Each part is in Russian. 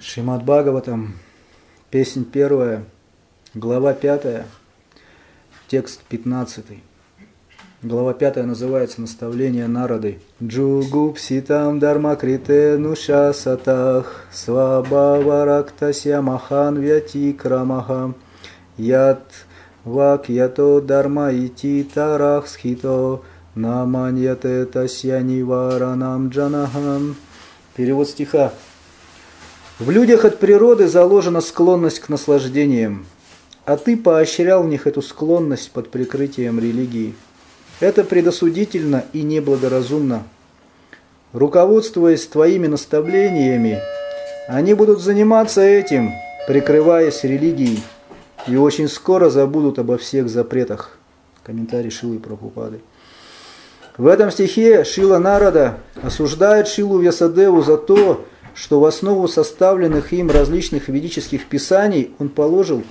Шримад Бхагаватам, песнь 1, глава 5, текст 15. Глава 5 называется «Наставление Нарады». Джугупситам дармакрите нушасатах свабаварактасья махан вятикрамаха ят вакьято дарма ити тарах схито наманьяте тасья ниваранам джанахам. Перевод стиха. В людях от природы заложена склонность к наслаждениям, а ты поощрял в них эту склонность под прикрытием религии. Это предосудительно и неблагоразумно. Руководствуясь твоими наставлениями, они будут заниматься этим, прикрываясь религией, и очень скоро забудут обо всех запретах. Комментарий Шилы Прабхупады. В этом стихе Шила Нарада осуждает Шилу Вьясадеву за то, что в основу составленных им различных ведических писаний он положил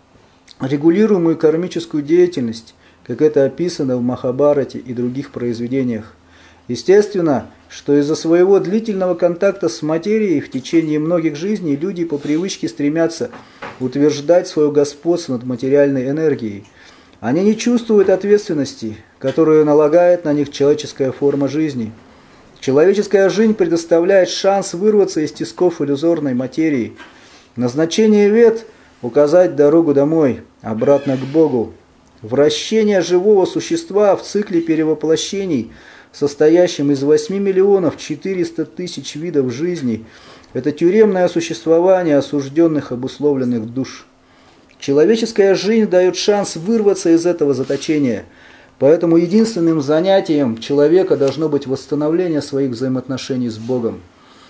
регулируемую кармическую деятельность, как это описано в Махабхарате и других произведениях. Естественно, что из-за своего длительного контакта с материей в течение многих жизней люди по привычке стремятся утверждать свое господство над материальной энергией. Они не чувствуют ответственности, которую налагает на них человеческая форма жизни. Человеческая жизнь предоставляет шанс вырваться из тисков иллюзорной материи. Назначение вед – указать дорогу домой, обратно к Богу. Вращение живого существа в цикле перевоплощений, состоящем из 8 миллионов 400 тысяч видов жизни – это тюремное существование осужденных обусловленных душ. Человеческая жизнь дает шанс вырваться из этого заточения. Поэтому единственным занятием человека должно быть восстановление своих взаимоотношений с Богом.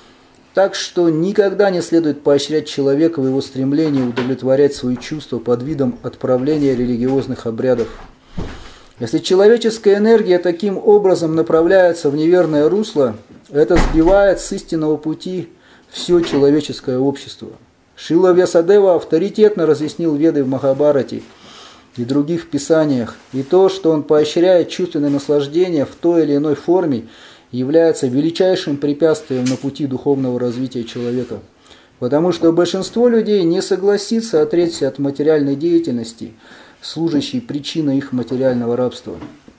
Так что никогда не следует поощрять человека в его стремлении удовлетворять свои чувства под видом отправления религиозных обрядов. Если человеческая энергия таким образом направляется в неверное русло, это сбивает с истинного пути все человеческое общество. Шила Вьясадева авторитетно разъяснил Веды в Махабхарате и других писаниях, и то, что он поощряет чувственное наслаждение в той или иной форме, является величайшим препятствием на пути духовного развития человека. Потому что большинство людей не согласится отречься от материальной деятельности, служащей причиной их материального рабства.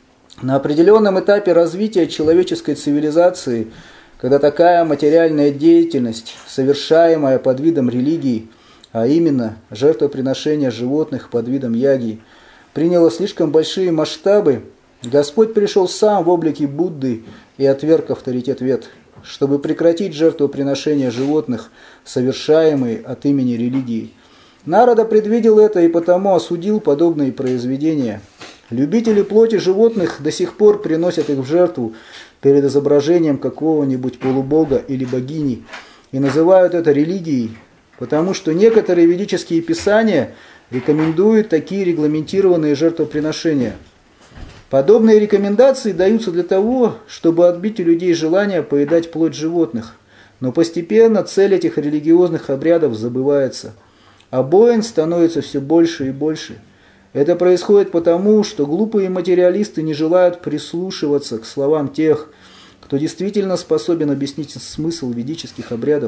На определенном этапе развития человеческой цивилизации, когда такая материальная деятельность, совершаемая под видом религии, а именно жертвоприношение животных под видом яги, приняло слишком большие масштабы, Господь пришел сам в облике Будды и отверг авторитет вед, чтобы прекратить жертвоприношение животных, совершаемые от имени религии. Нарада предвидел это и потому осудил подобные произведения. Любители плоти животных до сих пор приносят их в жертву перед изображением какого-нибудь полубога или богини и называют это религией, потому что некоторые ведические писания рекомендуют такие регламентированные жертвоприношения. Подобные рекомендации даются для того, чтобы отбить у людей желание поедать плоть животных, но постепенно цель этих религиозных обрядов забывается, а бойн становится все больше и больше. Это происходит потому, что глупые материалисты не желают прислушиваться к словам тех, кто действительно способен объяснить смысл ведических обрядов.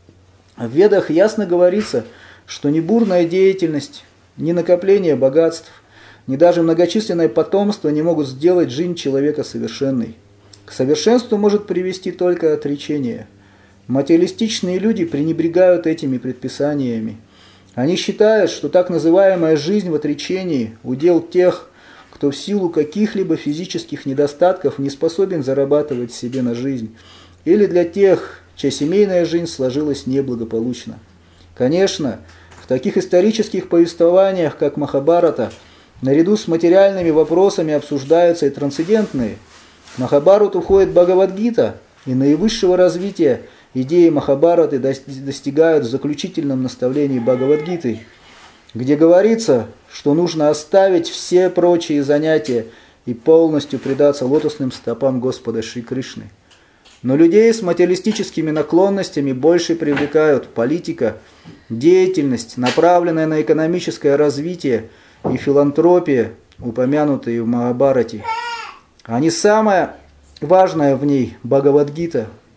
В Ведах ясно говорится, что ни бурная деятельность, ни накопление богатств, ни даже многочисленное потомство не могут сделать жизнь человека совершенной. К совершенству может привести только отречение. Материалистичные люди пренебрегают этими предписаниями. Они считают, что так называемая жизнь в отречении – удел тех, кто в силу каких-либо физических недостатков не способен зарабатывать себе на жизнь, или для тех, чья семейная жизнь сложилась неблагополучно. Конечно, в таких исторических повествованиях, как Махабхарата, наряду с материальными вопросами обсуждаются и трансцендентные. В Махабхарату входит Бхагавад-гита, и наивысшего развития идеи Махабхараты достигают в заключительном наставлении Бхагавад-гиты, где говорится, что нужно оставить все прочие занятия и полностью предаться лотосным стопам Господа Шри Кришны. Но людей с материалистическими наклонностями больше привлекают политика, деятельность, направленная на экономическое развитие, и филантропия, упомянутые в Махабхарате. А не самое важное в ней – Бхагавад-гита.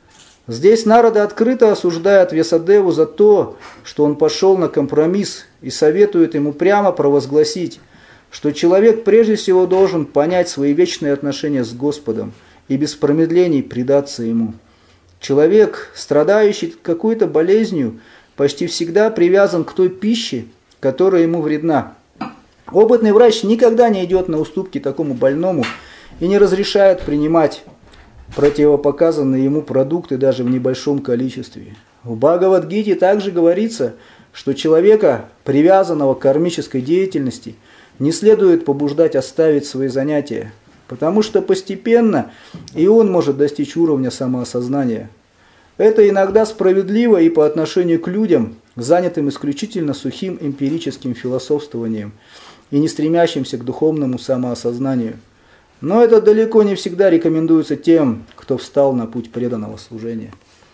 Здесь Нарада открыто осуждает Вьясадеву за то, что он пошел на компромисс и советует ему прямо провозгласить, что человек прежде всего должен понять свои вечные отношения с Господом и без промедлений предаться Ему. Человек, страдающий какой-то болезнью, почти всегда привязан к той пище, которая ему вредна. Опытный врач никогда не идет на уступки такому больному и не разрешает принимать противопоказанные ему продукты даже в небольшом количестве. В Бхагавад-гите также говорится, что человека, привязанного к кармической деятельности, не следует побуждать оставить свои занятия, потому что постепенно и он может достичь уровня самоосознания. Это иногда справедливо и по отношению к людям, занятым исключительно сухим эмпирическим философствованием и не стремящимся к духовному самоосознанию. Но это далеко не всегда рекомендуется тем, кто встал на путь преданного служения.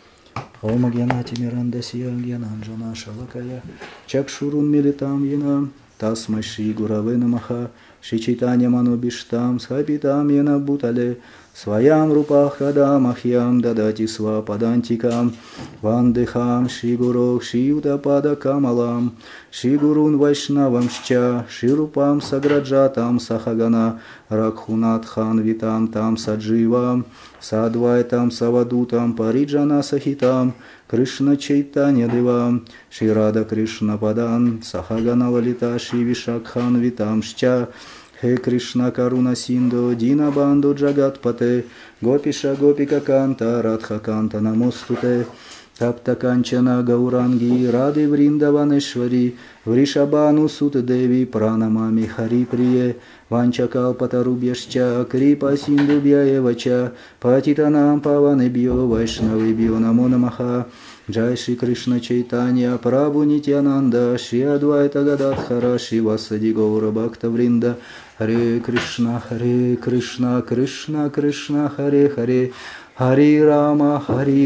Ом агьянати мирандасия агьянанджана шалакая чакшурун милитам яна тасмай шри гураве намаха шри чайтанья манобиштам схапитам яна бутале своям рупах адамахьям дадати свападантикам вандехам шри гурох шри утапада камалам шри гурун вайшнавамшча шри рупам саграджатам сахагана ракхунатхан витам там садживам садвайтам савадутам париджана сахитам Кришна Чайтанья Девам Шри Рада Кришна Падан Сахагана Лалита Шри Вишакхан Витамшча Хе Кришна Каруна Синдо Дина Банду Джагатпате Гопиша Гопика Канта Радха Канта Намостуте Тапта Канчана Гауранги Рады Вриндаванешвари Вришабану Сута Деви Пранамами Хари Прие Ванчакал Патарубьяшча Крипа Синдубьяевача Патитанам Паванебьо Вайшнавибьо Намо Намаха Джай Шри Кришна Чайтанья Прабху Нитьянанда Шри Адвайта Гададхара Шри Васади Гаура Бхакта Вринда Харе Кришна Кришна Кришна Харе Харе Хари Рама,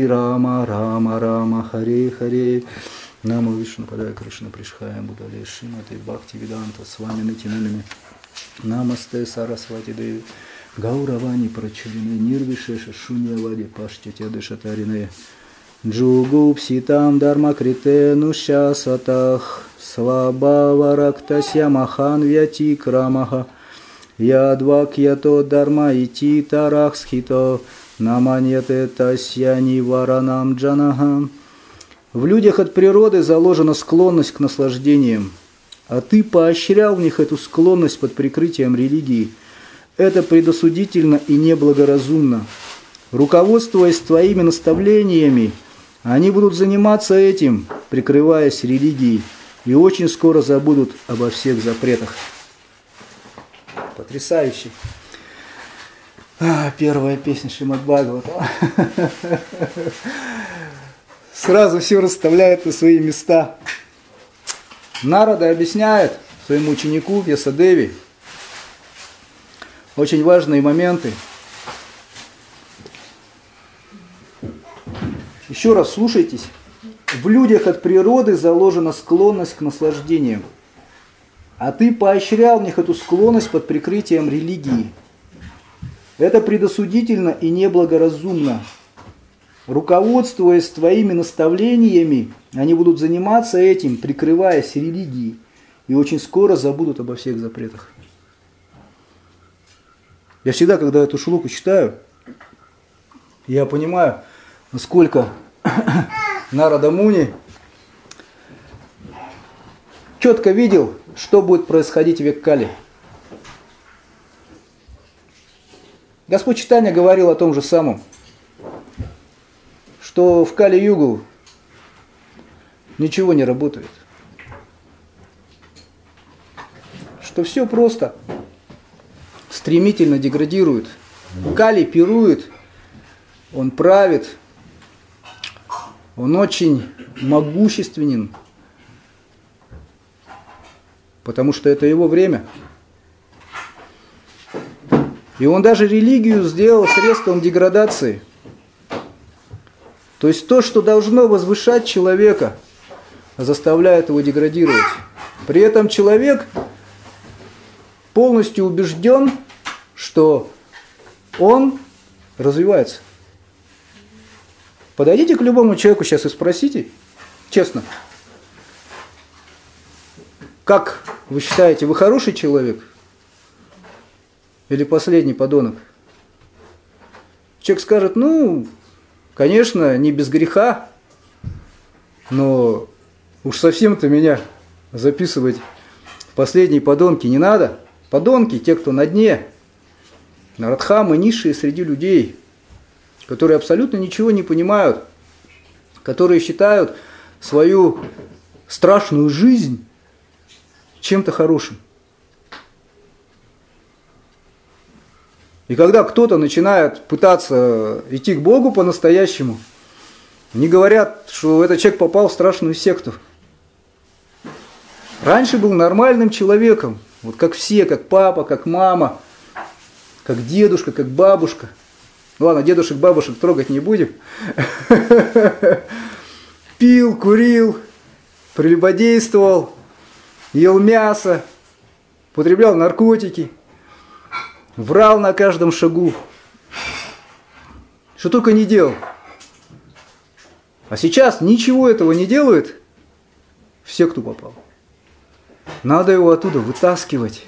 Рама Рама, Харе Харе. Наму Вишну Падая Кришна Пришхая Будале Шримати Бхакти Веданта с вами натянуными. Намасте Сарасвати Деви Гауравани Прачарины Нирвишеша Шуньявади Паштятя Дешатарине Джугупситам Дармакрите Нушасатах Свабаварактасья Махан Вяти Крамаха Ядвакьято Дарма Ити Тарахсхито Наманьяте Тасьяни Варанам Джанахам. В людях от природы заложена склонность к наслаждениям, а ты поощрял в них эту склонность под прикрытием религии. Это предосудительно и неблагоразумно. Руководствуясь твоими наставлениями, они будут заниматься этим, прикрываясь религией, и очень скоро забудут обо всех запретах. Потрясающе. Первая песня Шримад Бхагавата. Сразу все расставляет на свои места. Нарада объясняет своему ученику Вьясадеве очень важные моменты. Еще раз слушайтесь. В людях от природы заложена склонность к наслаждениям, а ты поощрял в них эту склонность под прикрытием религии. Это предосудительно и неблагоразумно. Руководствуясь твоими наставлениями, они будут заниматься этим, прикрываясь религией, и очень скоро забудут обо всех запретах. Я всегда, когда эту шлоку читаю, я понимаю, насколько Нарада Муни четко видел, что будет происходить в век Кали. Господь Чайтанья говорил о том же самом, что в Кали-югу ничего не работает, что все просто стремительно деградирует. Кали пирует, он правит, он очень могущественен, потому что это его время. И он даже религию сделал средством деградации. То есть то, что должно возвышать человека, заставляет его деградировать. При этом человек полностью убежден, что он развивается. Подойдите к любому человеку сейчас и спросите, честно, как вы считаете, вы хороший человек или последний подонок? Человек скажет, ну, конечно, не без греха, но уж совсем-то меня записывать в последние подонки не надо. Подонки, те, кто на дне, нарадхамы, низшие среди людей, которые абсолютно ничего не понимают, которые считают свою страшную жизнь чем-то хорошим. И когда кто-то начинает пытаться идти к Богу по-настоящему, они говорят, что этот человек попал в страшную секту. Раньше был нормальным человеком, вот как все, как папа, как мама, как дедушка, как бабушка. Ну ладно, дедушек, бабушек трогать не будем. Пил, курил, прелюбодействовал, ел мясо, употреблял наркотики, врал на каждом шагу. Что только не делал. А сейчас ничего этого не делает, в секту попал. Надо его оттуда вытаскивать.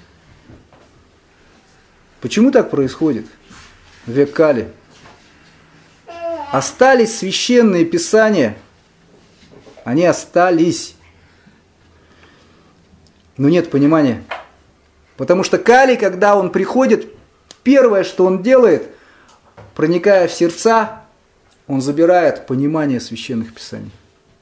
Почему так происходит? Век Кали. Остались священные писания. Они остались. Но нет понимания. Потому что Кали, когда он приходит, первое, что он делает, проникая в сердца, он забирает понимание священных писаний.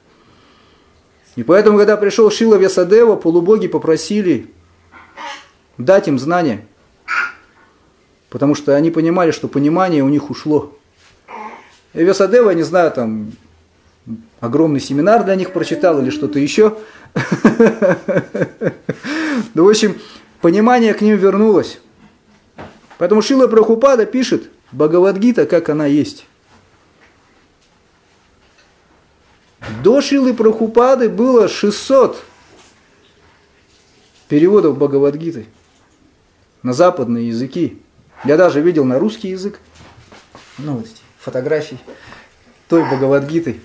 И поэтому, когда пришел Шрила Вьясадева, полубоги попросили дать им знания. Потому что они понимали, что понимание у них ушло. И Вьясадева, я не знаю, там огромный семинар для них прочитал или что-то еще. Ну, в общем, понимание к ним вернулось. Поэтому Шрила Прабхупада пишет Бхагавад-гита, как она есть. До Шрилы Прабхупады было 600 переводов Бхагавад-гиты на западные языки. Я даже видел на русский язык, ну вот эти фотографии той Бхагавад-гиты.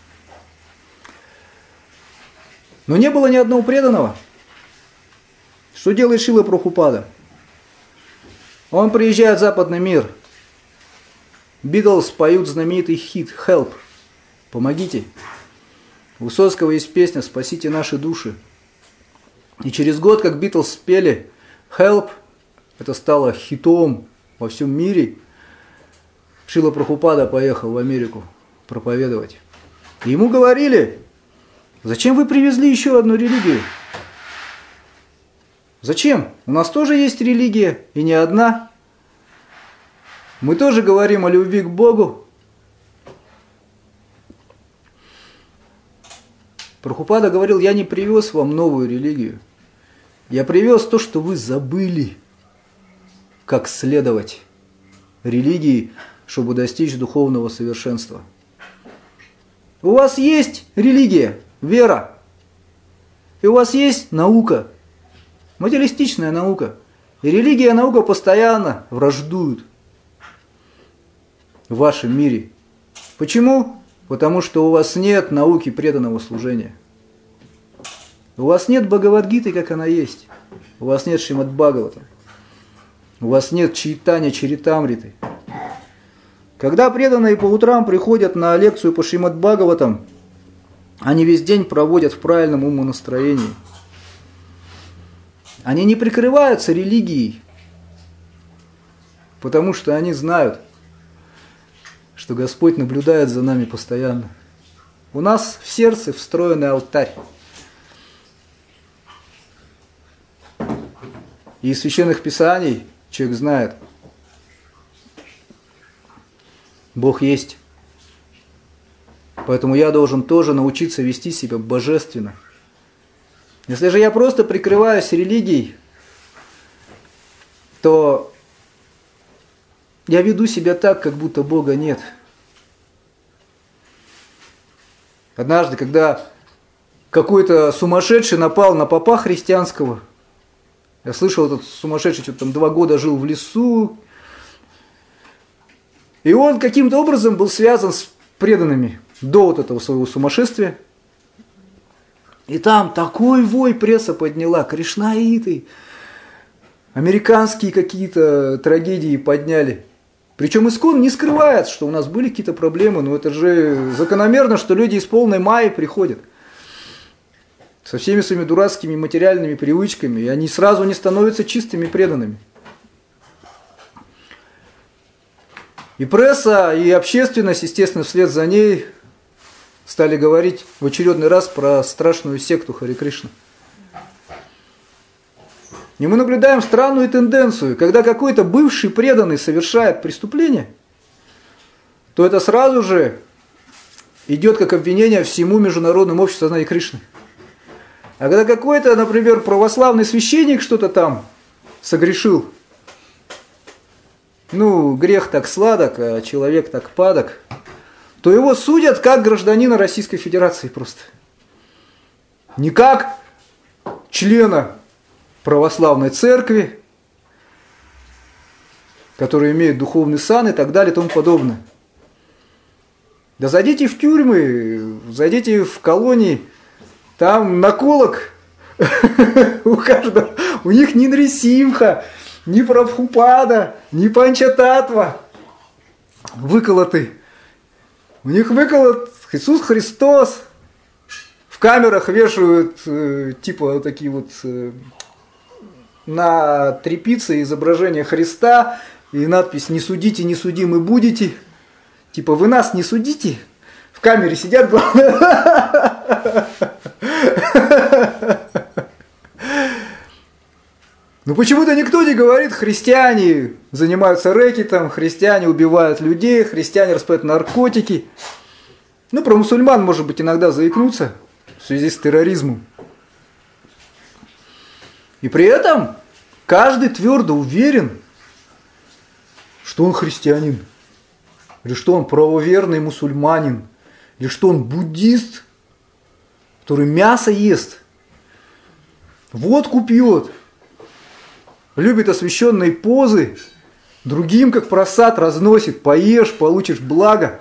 Но не было ни одного преданного. Что делает Шрила Прабхупада? Он приезжает в западный мир. Битлз поют знаменитый хит «Help». Помогите. У Высоцкого есть песня «Спасите наши души». И через год, как Битлз спели «Help», это стало хитом во всем мире. Шрила Прабхупада поехал в Америку проповедовать. И ему говорили, зачем вы привезли еще одну религию? Зачем? У нас тоже есть религия, и не одна. Мы тоже говорим о любви к Богу. Прабхупада говорил, я не привез вам новую религию. Я привез то, что вы забыли, как следовать религии, чтобы достичь духовного совершенства. У вас есть религия, вера, и у вас есть наука, материалистичная наука. И религия и наука постоянно враждуют в вашем мире. Почему? Потому что у вас нет науки преданного служения. У вас нет Бхагавад-гиты, как она есть. У вас нет Шримад-Бхагавата. У вас нет Чайтанья Чаритамриты. Когда преданные по утрам приходят на лекцию по Шримад-Бхагаватам, они весь день проводят в правильном умонастроении. Они не прикрываются религией, потому что они знают, что Господь наблюдает за нами постоянно. У нас в сердце встроенный алтарь. И из священных писаний человек знает, Бог есть. Поэтому я должен тоже научиться вести себя божественно. Если же я просто прикрываюсь религией, то я веду себя так, как будто Бога нет. Однажды, когда какой-то сумасшедший напал на попа христианского, я слышал, этот сумасшедший что-то там 2 года жил в лесу, и он каким-то образом был связан с преданными до вот этого своего сумасшествия. И там такой вой пресса подняла, кришнаиты, американские какие-то трагедии подняли. Причем ИСККОН не скрывает, что у нас были какие-то проблемы, но это же закономерно, что люди из полной майи приходят со всеми своими дурацкими материальными привычками, и они сразу не становятся чистыми преданными. И пресса, и общественность, естественно, вслед за ней стали говорить в очередной раз про страшную секту Харе Кришна. И мы наблюдаем странную тенденцию, когда какой-то бывший преданный совершает преступление, то это сразу же идет как обвинение всему международному обществу сознания Кришны. А когда какой-то, например, православный священник что-то там согрешил, грех так сладок, а человек так падок, то его судят как гражданина Российской Федерации просто. Не как члена православной церкви, который имеет духовный сан и так далее и тому подобное. Да зайдите в тюрьмы, зайдите в колонии, там наколок у каждого, у них ни Нрисимха, ни Прабхупада, ни Панчататва выколоты. У них выколот Иисус Христос. В камерах вешают типа вот такие вот на тряпице изображение Христа и надпись «Не судите, не судимы будете». Типа вы нас не судите. В камере сидят, главное. Но почему-то никто не говорит, христиане занимаются рэкетом, христиане убивают людей, христиане распыляют наркотики. Про мусульман, может быть, иногда заикнуться в связи с терроризмом. И при этом каждый твердо уверен, что он христианин, или что он правоверный мусульманин, или что он буддист, который мясо ест, водку пьет, любит освященные позы, другим как просад разносит, поешь, получишь благо.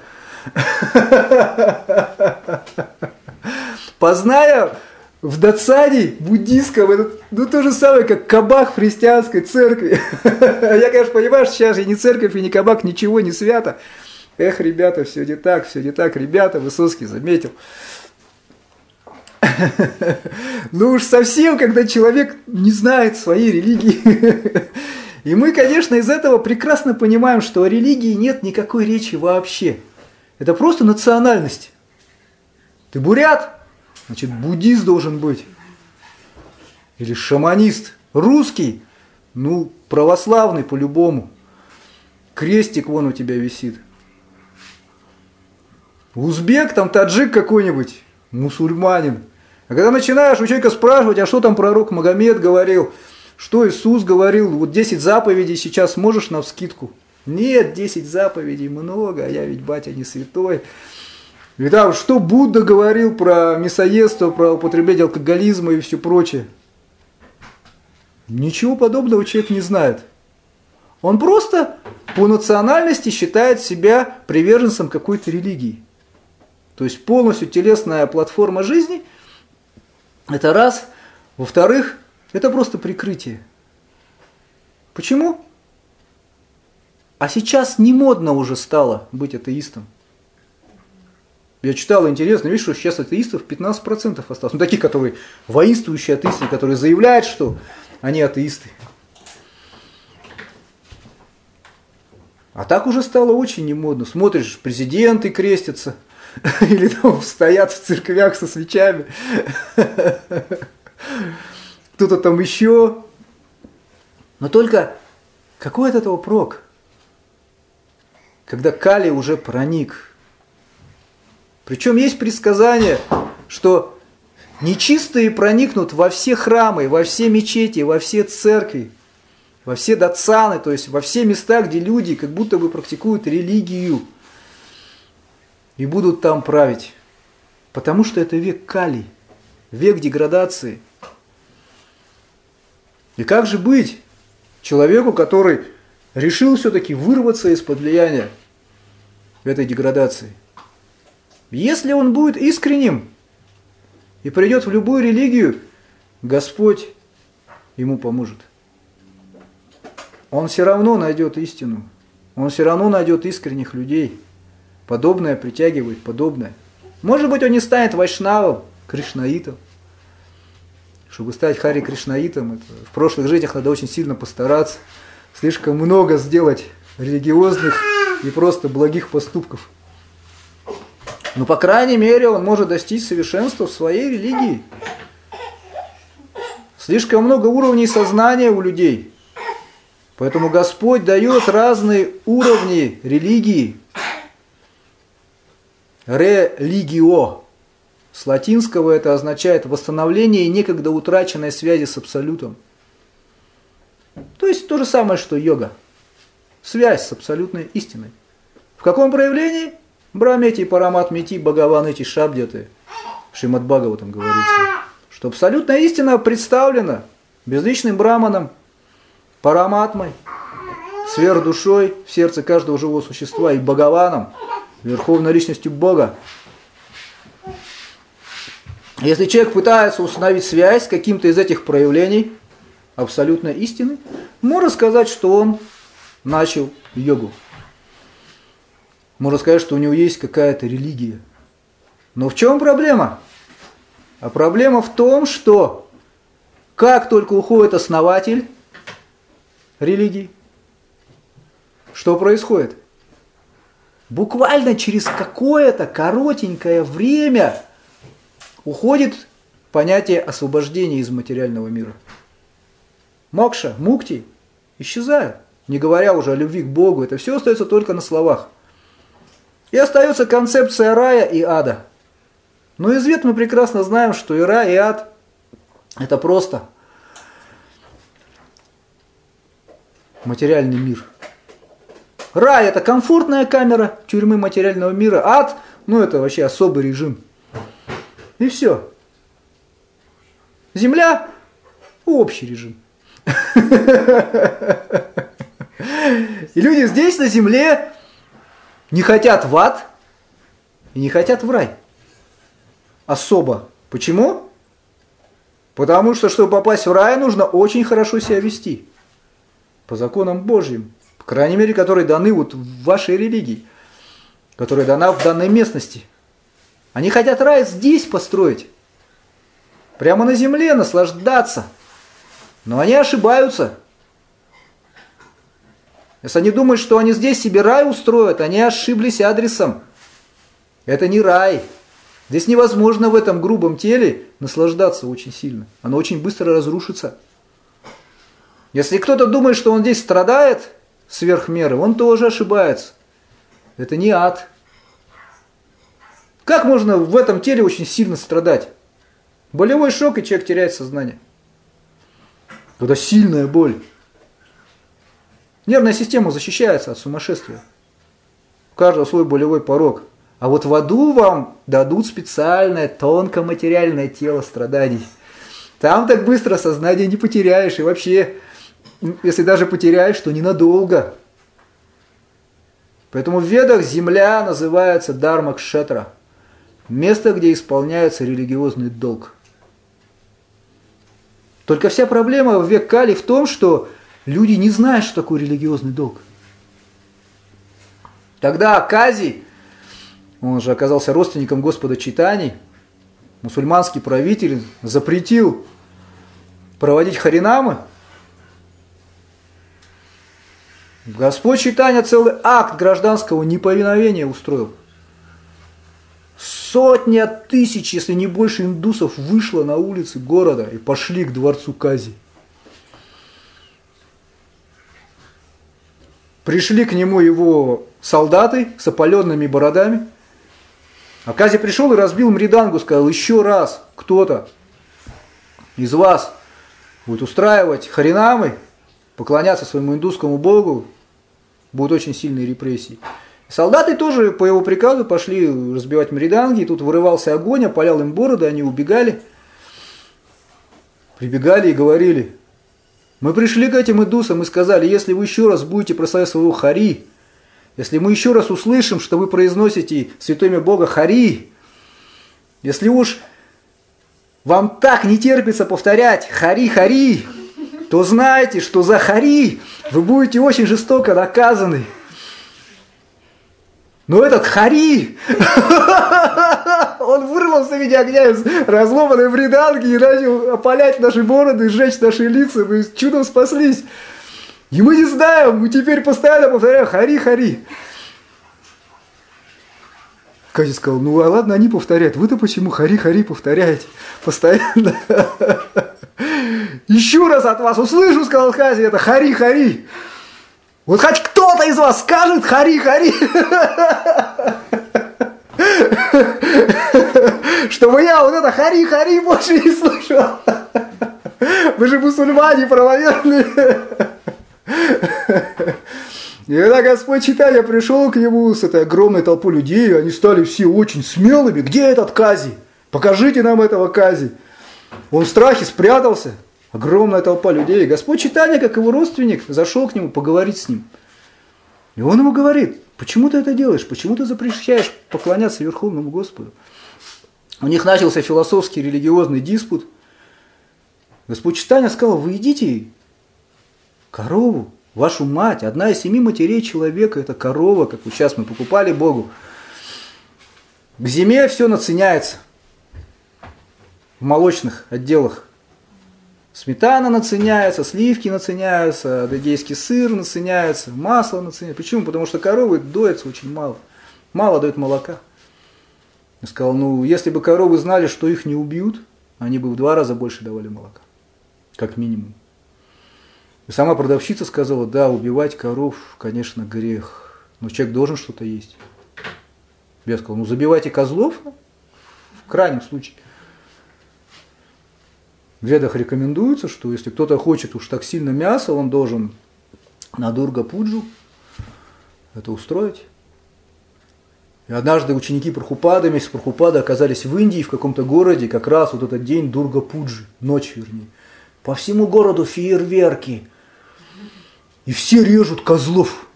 Позная в датсане буддийском, это то же самое, как кабак в христианской церкви. Я, конечно, понимаю, что сейчас и ни церковь, и ни кабак, ничего не свято. Эх, ребята, все не так, ребята, Высоцкий заметил. Уж совсем, когда человек не знает своей религии. И мы, конечно, из этого прекрасно понимаем, что о религии нет никакой речи вообще. Это просто национальность. Ты бурят, значит, буддист должен быть. Или шаманист. Русский, православный по-любому. Крестик вон у тебя висит. Узбек, там таджик какой-нибудь, мусульманин. А когда начинаешь у человека спрашивать, а что там пророк Магомед говорил, что Иисус говорил, вот 10 заповедей сейчас можешь навскидку? Нет, 10 заповедей много, а я ведь батя не святой. И там, что Будда говорил про мясоедство, про употребление алкоголизма и все прочее? Ничего подобного человек не знает. Он просто по национальности считает себя приверженцем какой-то религии. То есть полностью телесная платформа жизни – это раз. Во-вторых, это просто прикрытие. Почему? А сейчас не модно уже стало быть атеистом. Я читал, интересно, видишь, что сейчас атеистов 15% осталось. Таких, которые воинствующие атеисты, которые заявляют, что они атеисты. А так уже стало очень немодно. Смотришь, президенты крестятся. Или там стоят в церквях со свечами. Кто-то там еще. Но только какой от этого прок? Когда Кали уже проник. Причем есть предсказание, что нечистые проникнут во все храмы, во все мечети, во все церкви, во все датсаны, то есть во все места, где люди как будто бы практикуют религию. И будут там править. Потому что это век Кали, век деградации. И как же быть человеку, который решил все-таки вырваться из-под влияния этой деградации? Если он будет искренним и придет в любую религию, Господь ему поможет. Он все равно найдет истину. Он все равно найдет искренних людей. Подобное притягивает подобное. Может быть, он не станет вайшнавом, кришнаитом. Чтобы стать Хари Кришнаитом, в прошлых жизнях надо очень сильно постараться. Слишком много сделать религиозных и просто благих поступков. Но, по крайней мере, он может достичь совершенства в своей религии. Слишком много уровней сознания у людей. Поэтому Господь дает разные уровни религии. Религио. С латинского это означает восстановление некогда утраченной связи с Абсолютом. То есть то же самое, что йога. Связь с абсолютной истиной. В каком проявлении? Брамети, Параматмити, Бхагаванити, Шабдяты. В Шримад Бхагаватам говорится, что абсолютная истина представлена безличным браманом, Параматмой, сверхдушой в сердце каждого живого существа и Бхагаваном, верховной личностью Бога. Если человек пытается установить связь с каким-то из этих проявлений абсолютной истины, можно сказать, что он начал йогу. Можно сказать, что у него есть какая-то религия. Но в чем проблема? А проблема в том, что как только уходит основатель религии, что происходит? Буквально через какое-то коротенькое время уходит понятие освобождения из материального мира. Мокша, мукти исчезают, не говоря уже о любви к Богу. Это все остается только на словах. И остается концепция рая и ада. Но из вед мы прекрасно знаем, что и рай, и ад – это просто материальный мир. Рай – это комфортная камера тюрьмы материального мира. Ад – это вообще особый режим. И все. Земля – общий режим. И люди здесь, на земле, не хотят в ад и не хотят в рай. Особо. Почему? Потому что, чтобы попасть в рай, нужно очень хорошо себя вести. По законам Божьим. По крайней мере, которые даны в вашей религии. Которая дана в данной местности. Они хотят рай здесь построить. Прямо на земле наслаждаться. Но они ошибаются. Если они думают, что они здесь себе рай устроят, они ошиблись адресом. Это не рай. Здесь невозможно в этом грубом теле наслаждаться очень сильно. Оно очень быстро разрушится. Если кто-то думает, что он здесь страдает сверх меры, он тоже ошибается. Это не ад. Как можно в этом теле очень сильно страдать? Болевой шок, и человек теряет сознание. Когда сильная боль. Нервная система защищается от сумасшествия. У каждого свой болевой порог. А вот в аду вам дадут специальное тонкоматериальное тело страданий. Там так быстро сознание не потеряешь. И вообще, если даже потеряешь, то ненадолго. Поэтому в Ведах земля называется Дharmakшетра. Место, где исполняется религиозный долг. Только вся проблема в век Кали в том, что люди не знают, что такое религиозный долг. Тогда Кази, он же оказался родственником Господа Чайтаньи, мусульманский правитель, запретил проводить харинамы. Господь Чайтанья целый акт гражданского неповиновения устроил. Сотня тысяч, если не больше, индусов вышло на улицы города и пошли к дворцу Кази. Пришли к нему его солдаты с опаленными бородами. А Кази пришел и разбил мридангу, сказал: еще раз кто-то из вас будет устраивать харинамы, поклоняться своему индусскому богу, будут очень сильные репрессии. Солдаты тоже по его приказу пошли разбивать мриданги, и тут вырывался огонь, опалял им бороды, они убегали. Прибегали и говорили: мы пришли к этим индусам и сказали, если вы еще раз будете прославлять своего Хари, если мы еще раз услышим, что вы произносите святое имя Бога Хари, если уж вам так не терпится повторять Хари, Хари, то знайте, что за Хари вы будете очень жестоко наказаны. Но этот Хари, он вырвался в виде огня из разломанной бриданки и начал опалять наши бороды, сжечь наши лица. Мы чудом спаслись. И мы не знаем, мы теперь постоянно повторяем Хари, Хари. Кази сказал, ну а ладно, они повторяют. Вы-то почему Хари, Хари повторяете постоянно? Еще раз от вас услышу, сказал Кази, это Хари, Хари. Вот хоть кто-то из вас скажет Хари, Хари. Чтобы я вот это Хари, Хари больше не слышал. Вы же мусульмане правоверные. И когда Господь читая пришел к нему с этой огромной толпой людей, они стали все очень смелыми. Где этот Кази? Покажите нам этого Кази. Он в страхе спрятался. Огромная толпа людей. И Господь читания, как его родственник, зашел к нему поговорить с ним. И он ему говорит, почему ты это делаешь? Почему ты запрещаешь поклоняться Верховному Господу? У них начался философский религиозный диспут. Господь читания сказал, вы едите корову, вашу мать, одна из 7 матерей человека, это корова, как вот сейчас мы покупали Богу. К зиме все наценяется в молочных отделах. Сметана наценяется, сливки наценяются, адыгейский сыр наценяется, масло наценяется. Почему? Потому что коровы доятся очень мало. Мало дают молока. Я сказал, ну, если бы коровы знали, что их не убьют, они бы в 2 раза больше давали молока. Как минимум. И сама продавщица сказала, да, убивать коров, конечно, грех. Но человек должен что-то есть. Я сказал, ну, забивайте козлов, в крайнем случае. В ведах рекомендуется, что если кто-то хочет уж так сильно мяса, он должен на Дурга-пуджу это устроить. И однажды ученики Прабхупады вместе с Прабхупадой оказались в Индии, в каком-то городе, как раз вот этот день Дурга-пуджи, ночь вернее. По всему городу фейерверки. И все режут козлов.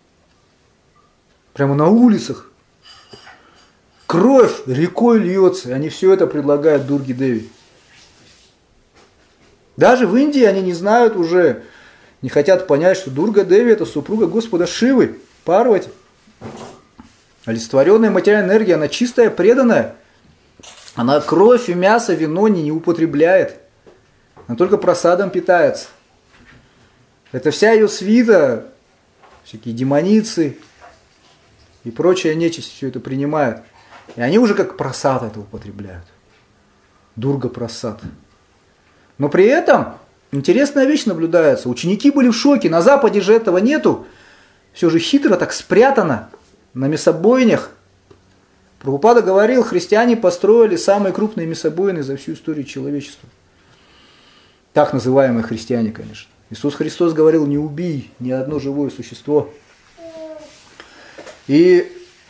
Прямо на улицах. Кровь рекой льется, и они все это предлагают Дурге-деве. Даже в Индии они не знают уже, не хотят понять, что Дурга-деви это супруга Господа Шивы, Парвати. Олицетворенная материальная энергия, она чистая, преданная. Она кровь и мясо, вино не употребляет. Она только просадом питается. Это вся ее свита, всякие демоницы и прочая нечисть все это принимают. И они уже как просад это употребляют. Дурга-просад. Но при этом интересная вещь наблюдается. Ученики были в шоке. На Западе же этого нету. Все же хитро так спрятано на мясобойнях. Прабхупада говорил, христиане построили самые крупные мясобойни за всю историю человечества. Так называемые христиане, конечно. Иисус Христос говорил, не убей ни одно живое существо. И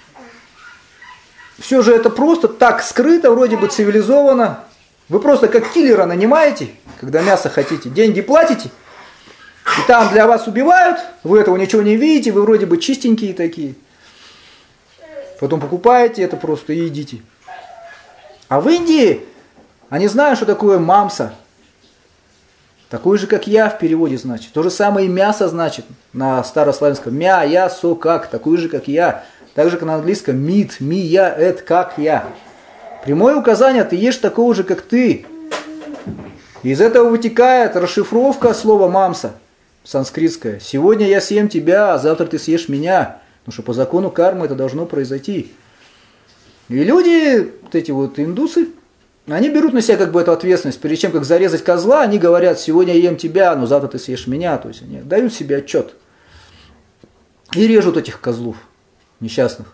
все же это просто так скрыто, вроде бы цивилизованно. Вы просто как киллера нанимаете, когда мясо хотите, деньги платите, и там для вас убивают, вы этого ничего не видите, вы вроде бы чистенькие такие. Потом покупаете это просто и едите. А в Индии они знают, что такое мамса. Такой же, как я в переводе значит. То же самое и мясо значит на старославянском. Мя, я, со, как. Такой же, как я. Так же, как на английском meat, me, я, это, как я. Прямое указание, ты ешь такого же, как ты. Из этого вытекает расшифровка слова мамса, санскритское. Сегодня я съем тебя, а завтра ты съешь меня. Потому что по закону кармы это должно произойти. И люди, вот эти вот индусы, они берут на себя как бы эту ответственность. Перед чем как зарезать козла, они говорят, сегодня я ем тебя, но завтра ты съешь меня. То есть они дают себе отчет. И режут этих козлов несчастных.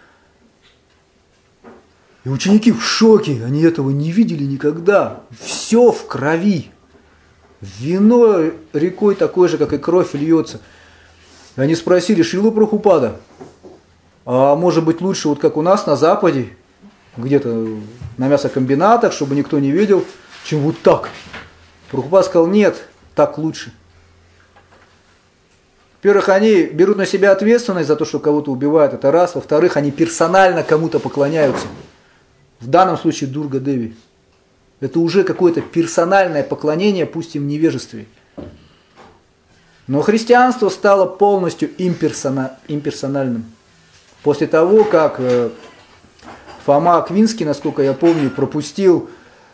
И ученики в шоке, они этого не видели никогда. Все в крови. Вино рекой такой же, как и кровь, льется. И они спросили, Шрила Прабхупада, а может быть лучше, вот как у нас на Западе, где-то на мясокомбинатах, чтобы никто не видел, чем вот так? Прабхупада сказал, нет, так лучше. Во-первых, они берут на себя ответственность за то, что кого-то убивают, это раз. Во-вторых, они персонально кому-то поклоняются. В данном случае Дурга Деви. Это уже какое-то персональное поклонение, пусть и в невежестве. Но христианство стало полностью имперсональным. После того, как Фома Аквинский, насколько я помню, пропустил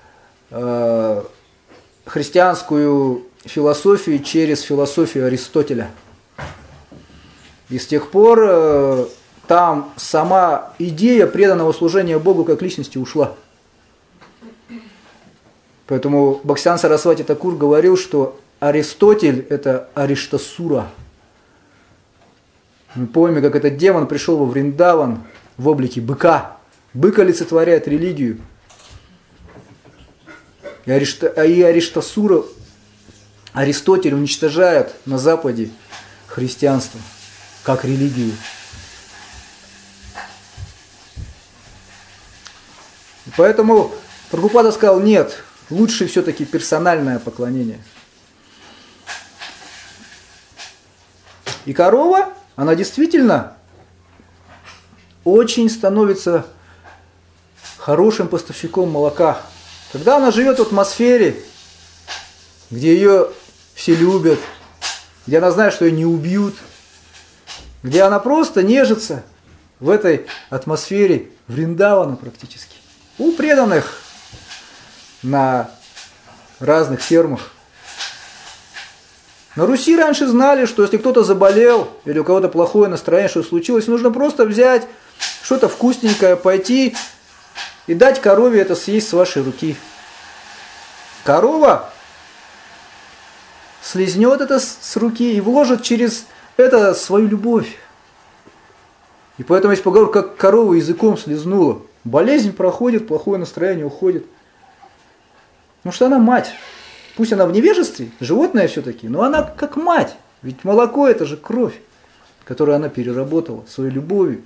христианскую философию через философию Аристотеля. И с тех пор там сама идея преданного служения Богу как личности ушла. Поэтому Бхактисиданта Сарасвати Такур говорил, что Аристотель – это Ариштасура. Мы помним, как этот демон пришел во Вриндаван в облике быка. Бык олицетворяет религию. И Ариштасура, Аристотель уничтожает на Западе христианство как религию. И поэтому Прабхупада сказал, нет, лучше все-таки персональное поклонение. И корова, она действительно очень становится хорошим поставщиком молока. Когда она живет в атмосфере, где ее все любят, где она знает, что ее не убьют, где она просто нежится в этой атмосфере Вриндавана практически. У преданных на разных фермах. На Руси раньше знали, что если кто-то заболел или у кого-то плохое настроение, что случилось, нужно просто взять что-то вкусненькое, пойти и дать корове это съесть с вашей руки. Корова слизнет это с руки и вложит через это свою любовь. И поэтому есть поговорка, как корова языком слизнула. Болезнь проходит, плохое настроение уходит. Потому что она мать. Пусть она в невежестве, животное все-таки, но она как мать. Ведь молоко это же кровь, которую она переработала своей любовью.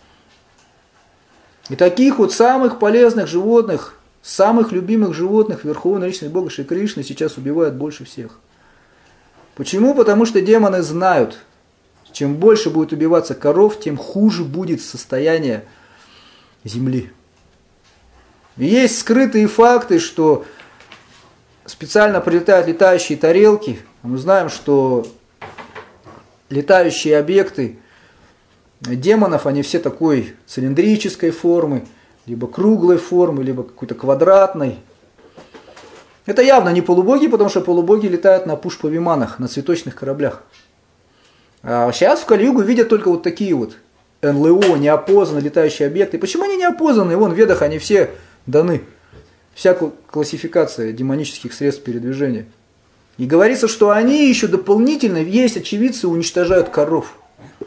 И таких вот самых полезных животных, самых любимых животных Верховной Личности Бога Шри Кришны сейчас убивают больше всех. Почему? Потому что демоны знают, чем больше будет убиваться коров, тем хуже будет состояние земли. И есть скрытые факты, что специально прилетают летающие тарелки. Мы знаем, что летающие объекты демонов, они все такой цилиндрической формы, либо круглой формы, либо какой-то квадратной. Это явно не полубоги, потому что полубоги летают на пушпа-виманах, на цветочных кораблях. А сейчас в Кали-югу видят только вот такие вот НЛО, неопознанные летающие объекты. Почему они неопознанные? Вон в Ведах они все даны. Всякую классификацию демонических средств передвижения. И говорится, что они еще дополнительно, есть очевидцы, уничтожают коров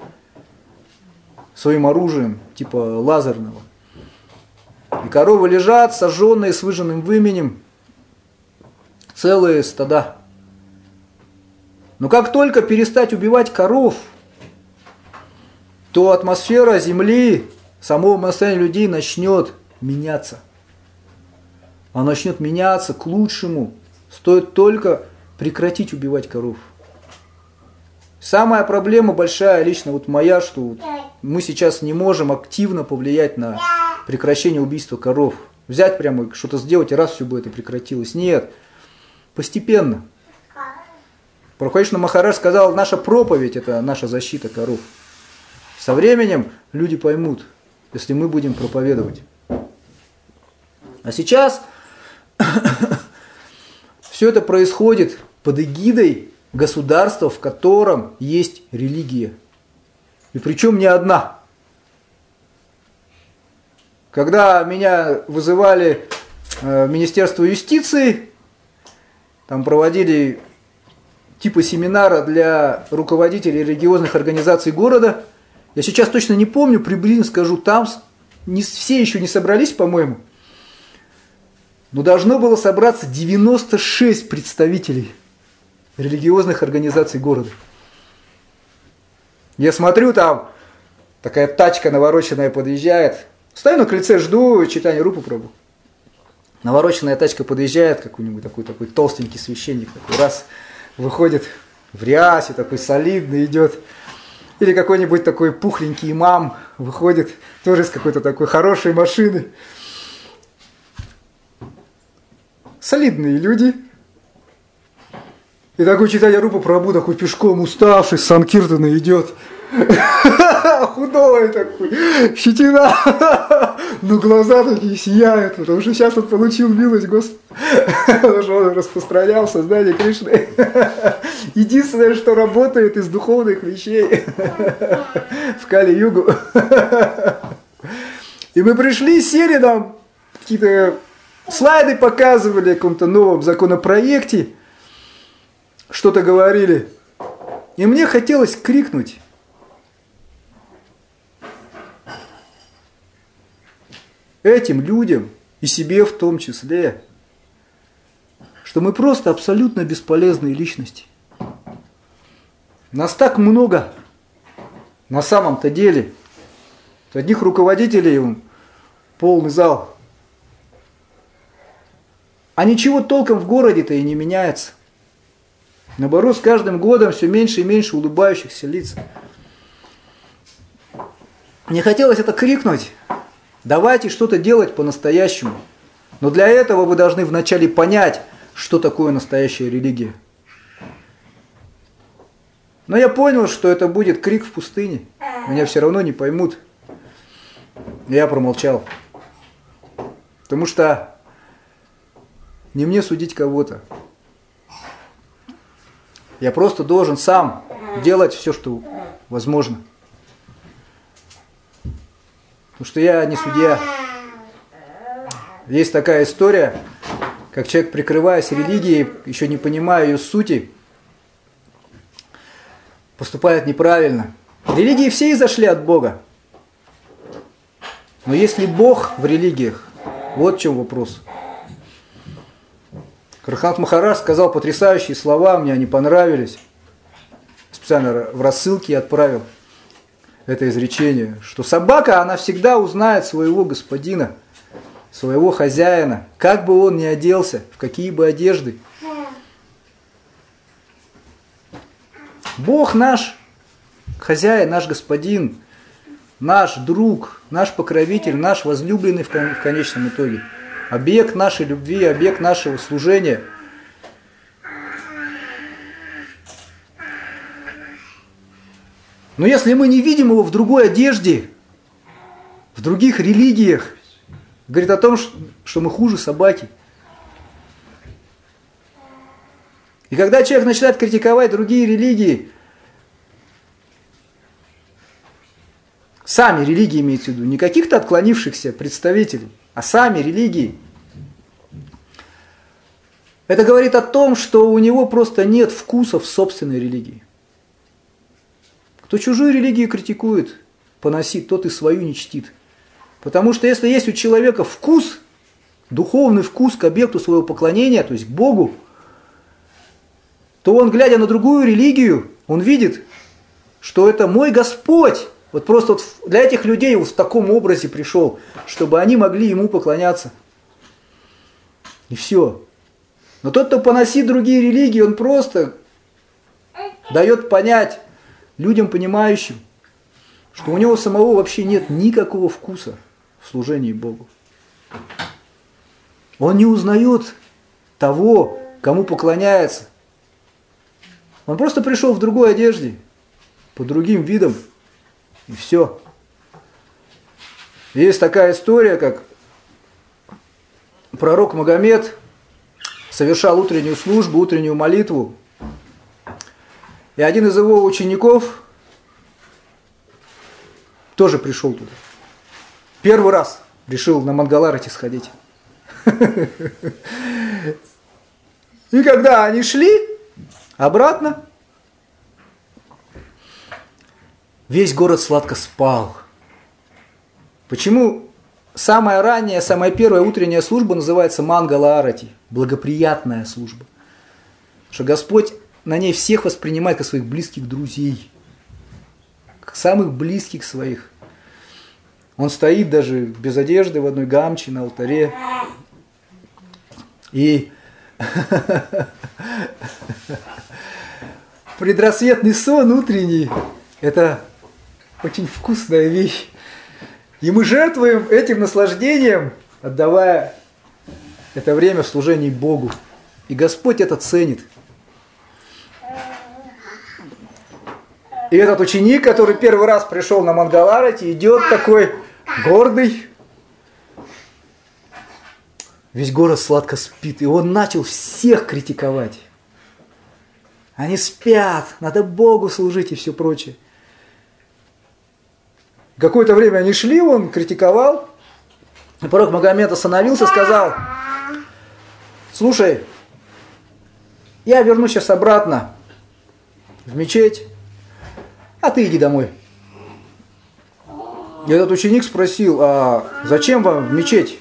своим оружием, типа лазерного. И коровы лежат, сожженные с выжженным выменем, целые стада. Но как только перестать убивать коров, то атмосфера Земли, само настроение людей начнет меняться. Она начнет меняться к лучшему. Стоит только прекратить убивать коров. Самая проблема большая, лично вот моя, что мы сейчас не можем активно повлиять на прекращение убийства коров. Взять прямо что-то сделать, и раз все бы это прекратилось. Нет. Постепенно. Прабхупада Махарадж сказал, наша проповедь – это наша защита коров. Со временем люди поймут, если мы будем проповедовать. А сейчас все это происходит под эгидой государства, в котором есть религия. И причем не одна. Когда меня вызывали в Министерство юстиции, там проводили типа семинара для руководителей религиозных организаций города, я сейчас точно не помню, приблизительно скажу, там не все еще не собрались, по-моему, но должно было собраться 96 представителей религиозных организаций города. Я смотрю, там такая тачка навороченная подъезжает. Стою на крыльце, жду, читание Рупы Прабху. Навороченная тачка подъезжает, какой-нибудь такой толстенький священник, такой раз выходит в рясе такой солидный идет. Или какой-нибудь такой пухленький имам выходит тоже с какой-то такой хорошей машины. Солидные люди. И такой читатель Рупа Прабху такой пешком уставший, с Санкиртана идет. Худой такой, щетина, но глаза такие сияют, потому что сейчас он получил милость Господа, потому что он распространял сознание Кришны. Единственное, что работает из духовных вещей в Кали-югу. И мы пришли, сели, нам какие-то слайды показывали о каком-то новом законопроекте, что-то говорили. И мне хотелось крикнуть: этим людям, и себе в том числе, что мы просто абсолютно бесполезные личности. Нас так много на самом-то деле. Одних руководителей полный зал. А ничего толком в городе-то и не меняется. Наоборот, с каждым годом все меньше и меньше улыбающихся лиц. Мне хотелось это крикнуть. Давайте что-то делать по-настоящему. Но для этого вы должны вначале понять, что такое настоящая религия. Но я понял, что это будет крик в пустыне. Меня все равно не поймут. Я промолчал. Потому что не мне судить кого-то. Я просто должен сам делать все, что возможно. Потому что я не судья. Есть такая история, как человек, прикрываясь религией, еще не понимая ее сути, поступает неправильно. Религии все изошли от Бога. Но есть ли Бог в религиях? Вот в чем вопрос. Архант Махарадж сказал потрясающие слова, мне они понравились. Специально в рассылке я отправил это изречение, что собака, она всегда узнает своего господина, своего хозяина, как бы он ни оделся, в какие бы одежды. Бог наш хозяин, наш господин, наш друг, наш покровитель, наш возлюбленный в конечном итоге. Объект нашей любви, объект нашего служения. Но если мы не видим его в другой одежде, в других религиях, говорит о том, что мы хуже собаки. И когда человек начинает критиковать другие религии, сами религии имеется в виду, не каких-то отклонившихся представителей, а сами религии, это говорит о том, что у него просто нет вкуса в собственной религии. Кто чужую религию критикует, поносит, тот и свою не чтит. Потому что если есть у человека вкус, духовный вкус к объекту своего поклонения, то есть к Богу, то он, глядя на другую религию, он видит, что это мой Господь. Вот просто вот для этих людей он в таком образе пришел, чтобы они могли ему поклоняться. И все. Но тот, кто поносит другие религии, он просто дает понять людям, понимающим, что у него самого вообще нет никакого вкуса в служении Богу. Он не узнает того, кому поклоняется. Он просто пришел в другой одежде, по другим видам, и все. Есть такая история, как пророк Магомед совершал утреннюю службу, утреннюю молитву, и один из его учеников тоже пришел туда. Первый раз решил на Мангаларати сходить. И когда они шли обратно, весь город сладко спал. Почему самая ранняя, самая первая утренняя служба называется Мангала-арати, благоприятная служба? Потому что Господь на ней всех воспринимает как своих близких друзей, как самых близких своих. Он стоит даже без одежды в одной гамче на алтаре. И Предрассветный сон утренний – это очень вкусная вещь. И мы жертвуем этим наслаждением, отдавая это время в служении Богу. И Господь это ценит. И этот ученик, который первый раз пришел на Мангаларати, идет такой гордый. Весь город сладко спит. И он начал всех критиковать. Они спят, надо Богу служить и все прочее. Какое-то время они шли, он критиковал. И пророк Магомед остановился и сказал: слушай, я вернусь сейчас обратно в мечеть, а ты иди домой. И этот ученик спросил: а зачем вам в мечеть?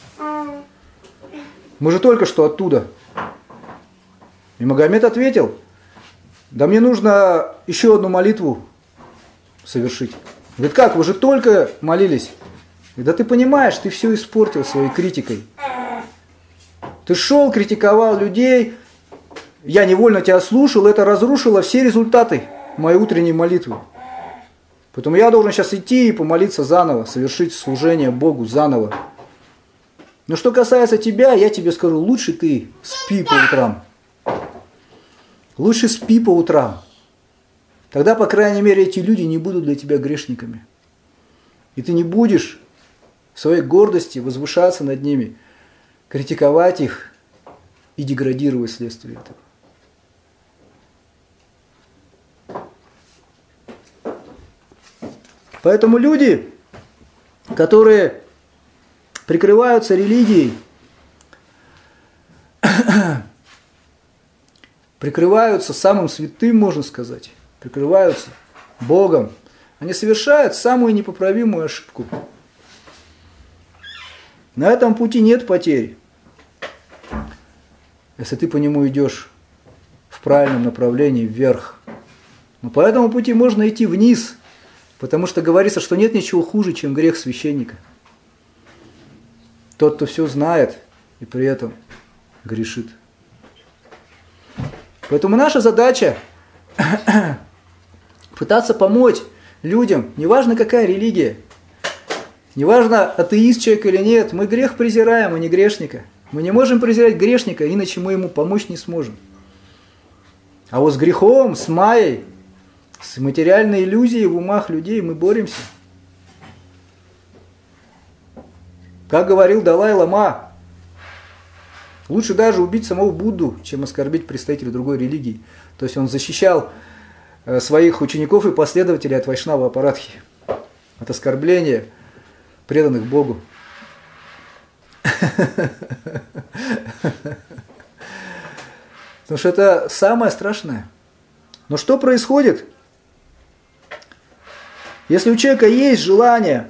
Мы же только что оттуда. И Магомед ответил: да мне нужно еще одну молитву совершить. Говорит: как, вы же только молились? Говорит: да ты понимаешь, ты все испортил своей критикой. Ты шел, критиковал людей, я невольно тебя слушал, это разрушило все результаты моей утренней молитвы. Поэтому я должен сейчас идти и помолиться заново, совершить служение Богу заново. Но что касается тебя, я тебе скажу, лучше ты спи по утрам. Лучше спи по утрам. Тогда, по крайней мере, эти люди не будут для тебя грешниками. И ты не будешь в своей гордости возвышаться над ними, критиковать их и деградировать вследствие этого. Поэтому люди, которые прикрываются религией, прикрываются самым святым, можно сказать, прикрываются Богом, они совершают самую непоправимую ошибку. На этом пути нет потерь, если ты по нему идешь в правильном направлении, вверх. Но по этому пути можно идти вниз, потому что говорится, что нет ничего хуже, чем грех священника. Тот, кто все знает и при этом грешит. Поэтому наша задача пытаться помочь людям, неважно какая религия, неважно атеист человек или нет, мы грех презираем, а не грешника. Мы не можем презирать грешника, иначе мы ему помочь не сможем. А вот с грехом, с майей, с материальной иллюзией в умах людей мы боремся. Как говорил Далай-лама, лучше даже убить самого Будду, чем оскорбить представителя другой религии. То есть он защищал своих учеников и последователей от Вайшнава Апарадхи, от оскорбления преданных Богу. Потому что это самое страшное. Но что происходит? Если у человека есть желание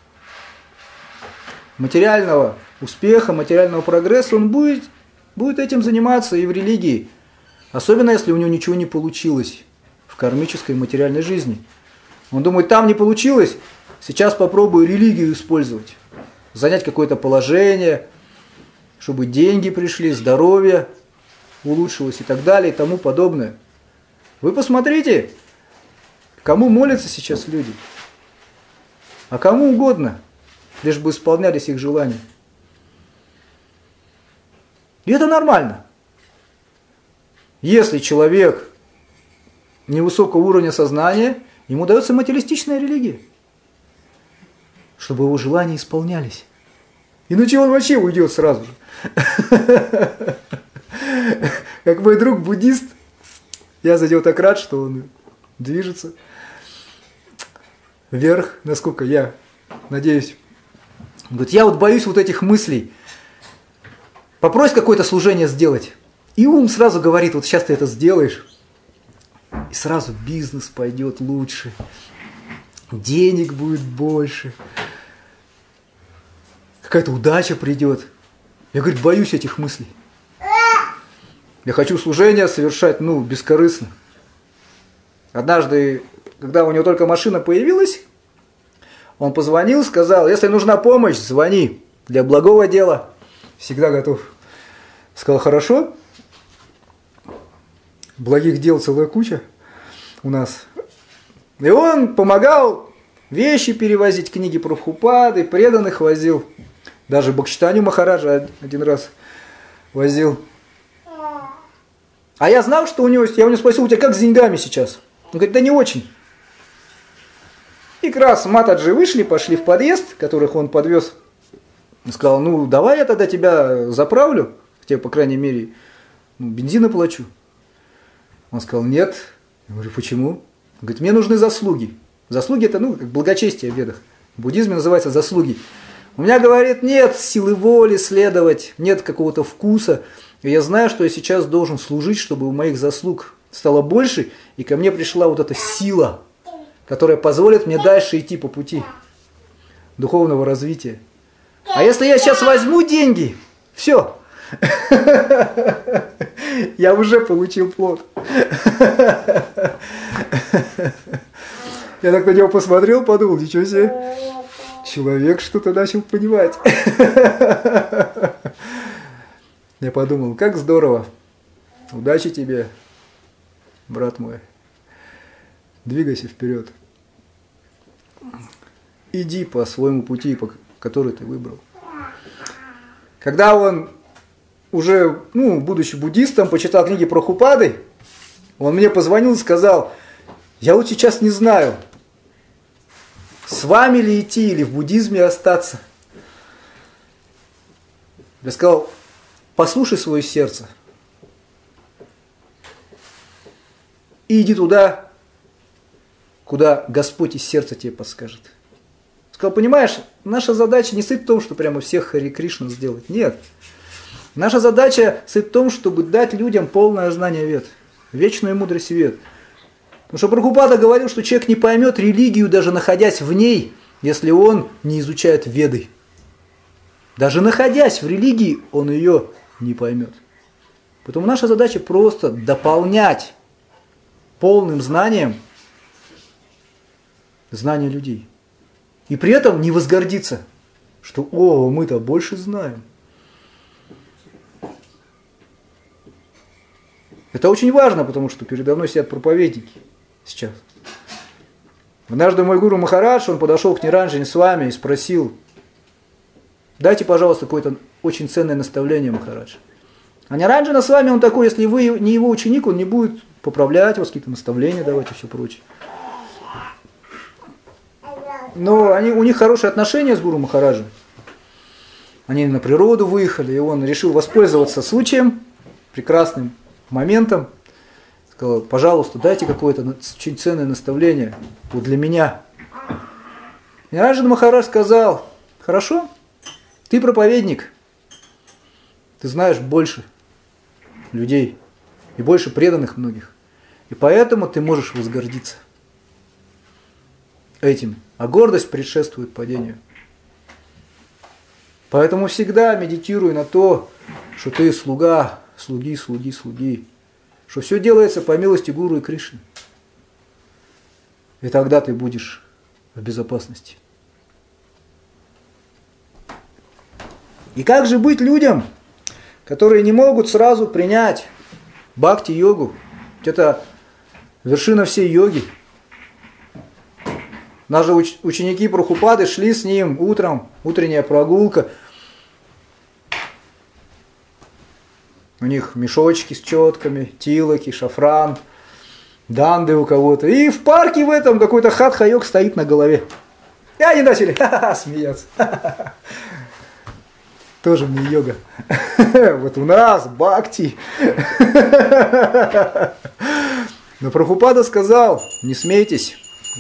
материального успеха, материального прогресса, он будет этим заниматься и в религии. Особенно, если у него ничего не получилось в кармической и материальной жизни. Он думает, там не получилось, сейчас попробую религию использовать. Занять какое-то положение, чтобы деньги пришли, здоровье улучшилось и так далее, и тому подобное. Вы посмотрите, кому молятся сейчас люди. А кому угодно, лишь бы исполнялись их желания. И это нормально. Если человек невысокого уровня сознания, ему дается материалистичная религия, чтобы его желания исполнялись. Иначе он вообще уйдет сразу же. Как мой друг буддист, я за него так рад, что он движется вверх, насколько я надеюсь. Он говорит, я вот боюсь вот этих мыслей. Попрось какое-то служение сделать. И ум сразу говорит, вот сейчас ты это сделаешь, и сразу бизнес пойдет лучше, денег будет больше, какая-то удача придет. Я, говорит, боюсь этих мыслей. Я хочу служение совершать, бескорыстно. Однажды, когда у него только машина появилась, он позвонил, сказал, если нужна помощь, звони, для благого дела. Всегда готов. Сказал, хорошо. Благих дел целая куча. у нас. И он помогал вещи перевозить, книги Прабхупады, преданных возил. Даже Бхактичитанию Махараджа один раз возил. А я знал, что у него есть. Я у него спросил, у тебя как с деньгами сейчас? Он говорит, да не очень. И как раз Матаджи вышли, пошли в подъезд, которых он подвез. Он сказал, ну давай я тогда тебя заправлю, тебе, по крайней мере, бензина плачу. Он сказал, нет. Я говорю, почему? Он говорит, мне нужны заслуги. Заслуги это, как благочестие в ведах. В буддизме называется заслуги. У меня, говорит, нет силы воли следовать, нет какого-то вкуса. И я знаю, что я сейчас должен служить, чтобы у моих заслуг стало больше, и ко мне пришла вот эта сила, которая позволит мне дальше идти по пути духовного развития. А если я сейчас возьму деньги, все, я уже получил плод. Я так на него посмотрел, подумал, ничего себе, человек что-то начал понимать. Я подумал, как здорово, удачи тебе, брат мой, двигайся вперед, иди по своему пути, который ты выбрал. Когда он уже, будучи буддистом, почитал книги Прабхупады, он мне позвонил и сказал, я вот сейчас не знаю, с вами ли идти или в буддизме остаться. Я сказал, послушай свое сердце и иди туда, куда Господь из сердца тебе подскажет. Сказал, понимаешь, наша задача не состоит в том, что прямо всех Хари Кришна сделать. Нет. Наша задача состоит в том, чтобы дать людям полное знание вед, вечную мудрость вед. Потому что Прабхупада говорил, что человек не поймет религию, даже находясь в ней, если он не изучает веды. Даже находясь в религии, он ее не поймет. Поэтому наша задача просто дополнять полным знанием знания людей. И при этом не возгордиться, что мы-то больше знаем. Это очень важно, потому что передо мной сидят проповедники сейчас. Однажды мой гуру Махарадж, он подошел к Ниранджане Свами и спросил, дайте, пожалуйста, какое-то очень ценное наставление, Махарадж. А Ниранджана Свами, он такой, если вы не его ученик, он не будет поправлять вас, какие-то наставления давать и все прочее. Но у них хорошие отношения с гуру Махараджем. Они на природу выехали, и он решил воспользоваться случаем, прекрасным моментом. Сказал, пожалуйста, дайте какое-то очень ценное наставление вот для меня. И Ниранджана Махарадж сказал, хорошо, ты проповедник, ты знаешь больше людей и больше преданных многих. И поэтому ты можешь возгордиться этим. А гордость предшествует падению. Поэтому всегда медитируй на то, что ты слуга, слуги. Что все делается по милости Гуру и Кришны. И тогда ты будешь в безопасности. И как же быть людям, которые не могут сразу принять бхакти-йогу? Это вершина всей йоги. Наши ученики Прабхупады шли с ним утром, утренняя прогулка. У них мешочки с четками, тилоки, шафран, данды у кого-то. И в парке в этом какой-то хатха-йог стоит на голове. И они начали смеяться. Тоже мне йога. Вот у нас бхакти. Но Прабхупада сказал, не смейтесь.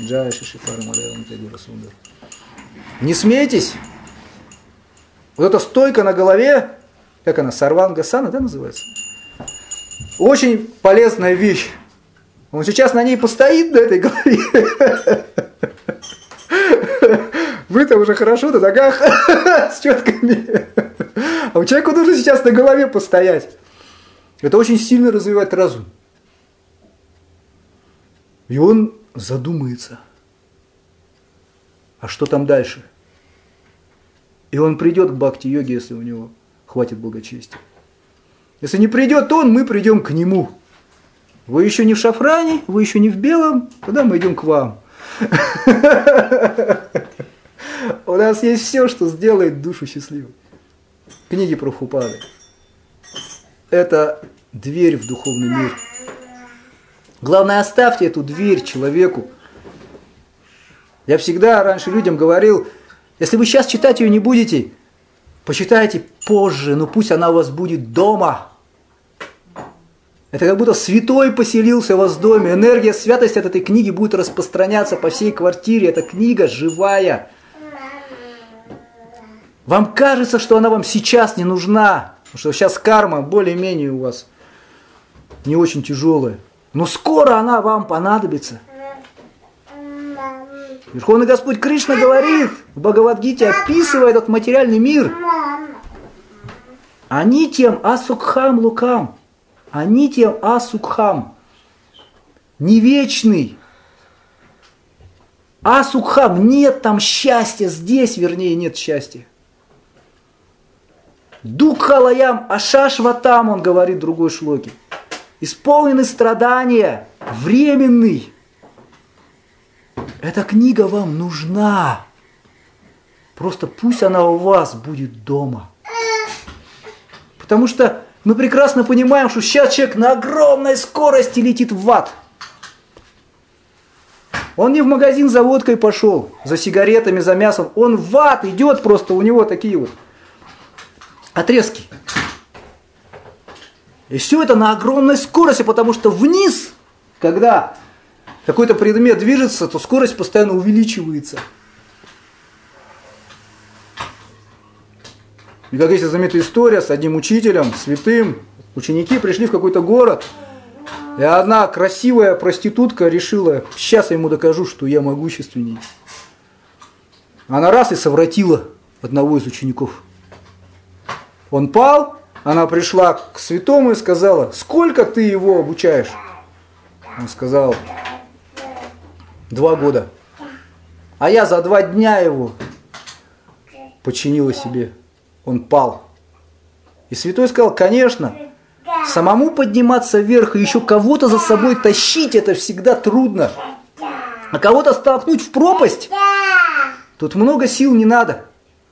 Не смейтесь. Вот эта стойка на голове, как она, сарвангасана, да, называется? Очень полезная вещь. Он сейчас на ней постоит, на этой голове. Вы-то уже хорошо на ногах с четками. А у человека нужно сейчас на голове постоять. Это очень сильно развивает разум. И он задумается, а что там дальше? И он придет к бхакти-йоге, если у него хватит благочестия. Если не придет он, мы придем к нему. Вы еще не в шафране, вы еще не в белом, тогда мы идем к вам. У нас есть все, что сделает душу счастливой. Книги Прабхупады. Это дверь в духовный мир. Главное, оставьте эту дверь человеку. Я всегда раньше людям говорил, если вы сейчас читать ее не будете, почитайте позже, но пусть она у вас будет дома. Это как будто святой поселился у вас в доме. Энергия святости от этой книги будет распространяться по всей квартире. Эта книга живая. Вам кажется, что она вам сейчас не нужна, потому что сейчас карма более-менее у вас не очень тяжелая. Но скоро она вам понадобится. Верховный Господь Кришна говорит в Бхагавад-гите, описывая этот материальный мир. Анитьям асукхам лукам. Анитьям асукхам. Не вечный. Асукхам. Нет там счастья. Здесь, вернее, нет счастья. Дукхалаям ашашватам, он говорит в другой шлоке. Исполнены страдания. Временный. Эта книга вам нужна. Просто пусть она у вас будет дома. Потому что мы прекрасно понимаем, что сейчас человек на огромной скорости летит в ад. Он не в магазин за водкой пошел, за сигаретами, за мясом. Он в ад идет просто, у него такие вот отрезки. И все это на огромной скорости, потому что вниз, когда какой-то предмет движется, то скорость постоянно увеличивается. И как есть знаменитая история с одним учителем, святым, ученики пришли в какой-то город, и одна красивая проститутка решила, сейчас я ему докажу, что я могущественней. Она раз и совратила одного из учеников. Он пал, она пришла к святому и сказала, сколько ты его обучаешь? Он сказал, 2 года. А я за 2 дня его подчинила себе. Он пал. И святой сказал, конечно, самому подниматься вверх и еще кого-то за собой тащить, это всегда трудно. А кого-то столкнуть в пропасть, тут много сил не надо.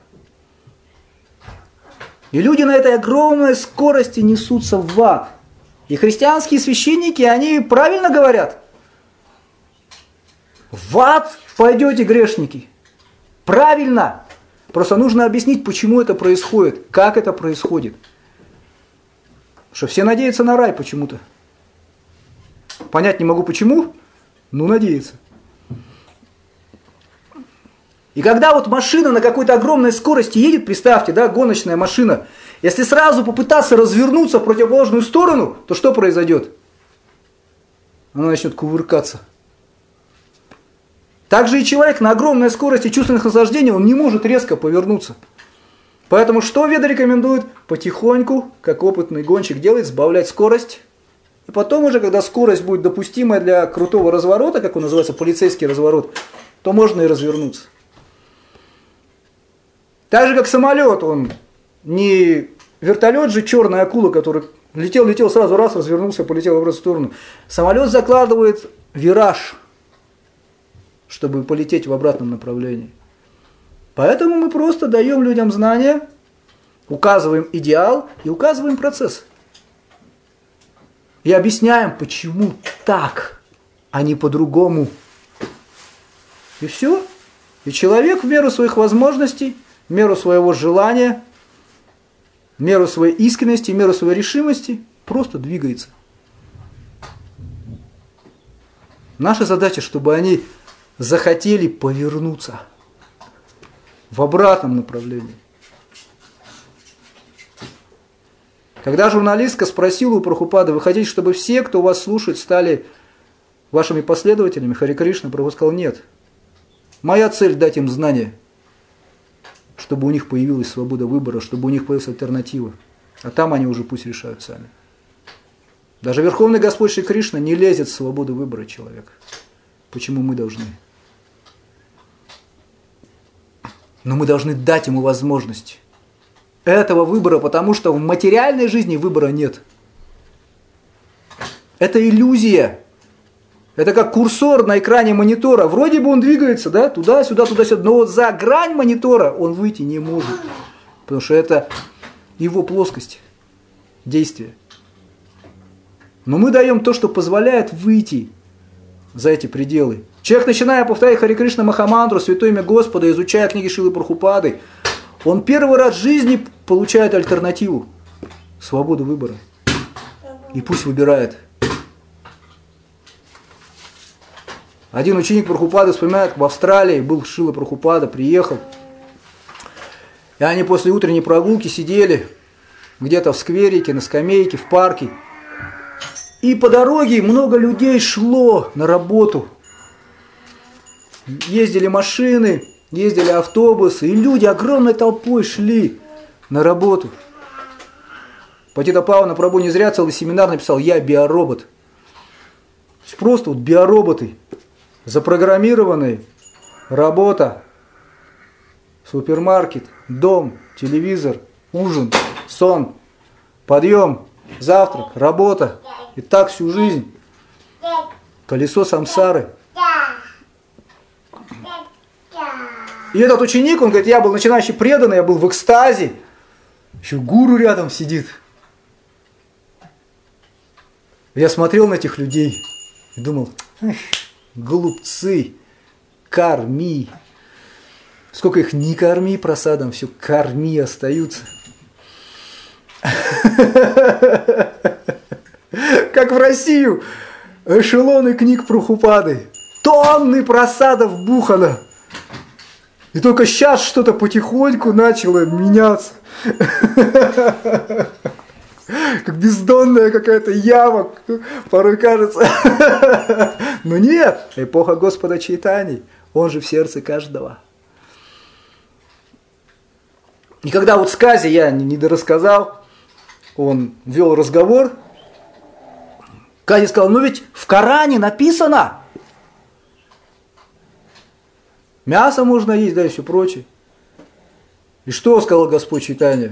И люди на этой огромной скорости несутся в ад. И христианские священники, они правильно говорят. В ад пойдете, грешники. Правильно. Просто нужно объяснить, почему это происходит, как это происходит. Что все надеются на рай почему-то. Понять не могу почему, но надеются. И когда вот машина на какой-то огромной скорости едет, представьте, да, гоночная машина, если сразу попытаться развернуться в противоположную сторону, то что произойдет? Она начнет кувыркаться. Также и человек на огромной скорости чувственных наслаждений, он не может резко повернуться. Поэтому что Веда рекомендует? Потихоньку, как опытный гонщик делает, сбавлять скорость. И потом уже, когда скорость будет допустимая для крутого разворота, как он называется, полицейский разворот, то можно и развернуться. Так же, как самолет, он не вертолет же, черная акула, который летел, сразу раз, развернулся, полетел в обратную сторону. Самолет закладывает вираж, чтобы полететь в обратном направлении. Поэтому мы просто даем людям знания, указываем идеал и указываем процесс. И объясняем, почему так, а не по-другому. И все. И человек в меру своих возможностей, в меру своего желания, в меру своей искренности, в меру своей решимости просто двигается. Наша задача, чтобы они захотели повернуться в обратном направлении. Когда журналистка спросила у Прабхупады, вы хотите, чтобы все, кто вас слушает, стали вашими последователями? Харе Кришна, Прабхупада сказал, нет. Моя цель дать им знания, чтобы у них появилась свобода выбора, чтобы у них появилась альтернатива. А там они уже пусть решают сами. Даже Верховный Господь Шри Кришна не лезет в свободу выбора человека. Почему мы должны? Но мы должны дать ему возможность этого выбора, потому что в материальной жизни выбора нет. Это иллюзия. Это как курсор на экране монитора. Вроде бы он двигается, да, туда-сюда, туда-сюда, но вот за грань монитора он выйти не может. Потому что это его плоскость действия. Но мы даем то, что позволяет выйти за эти пределы. Человек, начиная повторять Харе Кришна Махамантру, Святое имя Господа, изучая книги Шрилы Прабхупады, он первый раз в жизни получает альтернативу. Свободу выбора. И пусть выбирает. Один ученик Прабхупады вспоминает, в Австралии был Шрила Прабхупада, приехал. И они после утренней прогулки сидели где-то в скверике, на скамейке, в парке. И по дороге много людей шло на работу. Ездили машины, ездили автобусы, и люди огромной толпой шли на работу. Патита Павана Прабху не зря целый семинар написал «Я биоробот». Просто вот биороботы, запрограммированные, работа, супермаркет, дом, телевизор, ужин, сон, подъем, завтрак, работа. И так всю жизнь. Колесо самсары. И этот ученик, он говорит, я был начинающий преданный, я был в экстазе. Еще гуру рядом сидит. Я смотрел на этих людей и думал, глупцы, корми. Сколько их не корми просадом, все корми остаются. Как в Россию эшелоны книг Прабхупады. Тонны просадов бухано. И только сейчас что-то потихоньку начало меняться. Как бездонная какая-то яма, порой кажется. Но нет, эпоха Господа Чайтаньи, он же в сердце каждого. И когда вот Сказе я не дорассказал, он вел разговор, Кази сказал, ну ведь в Коране написано, мясо можно есть, да и все прочее. И что сказал Господь Чайтанья?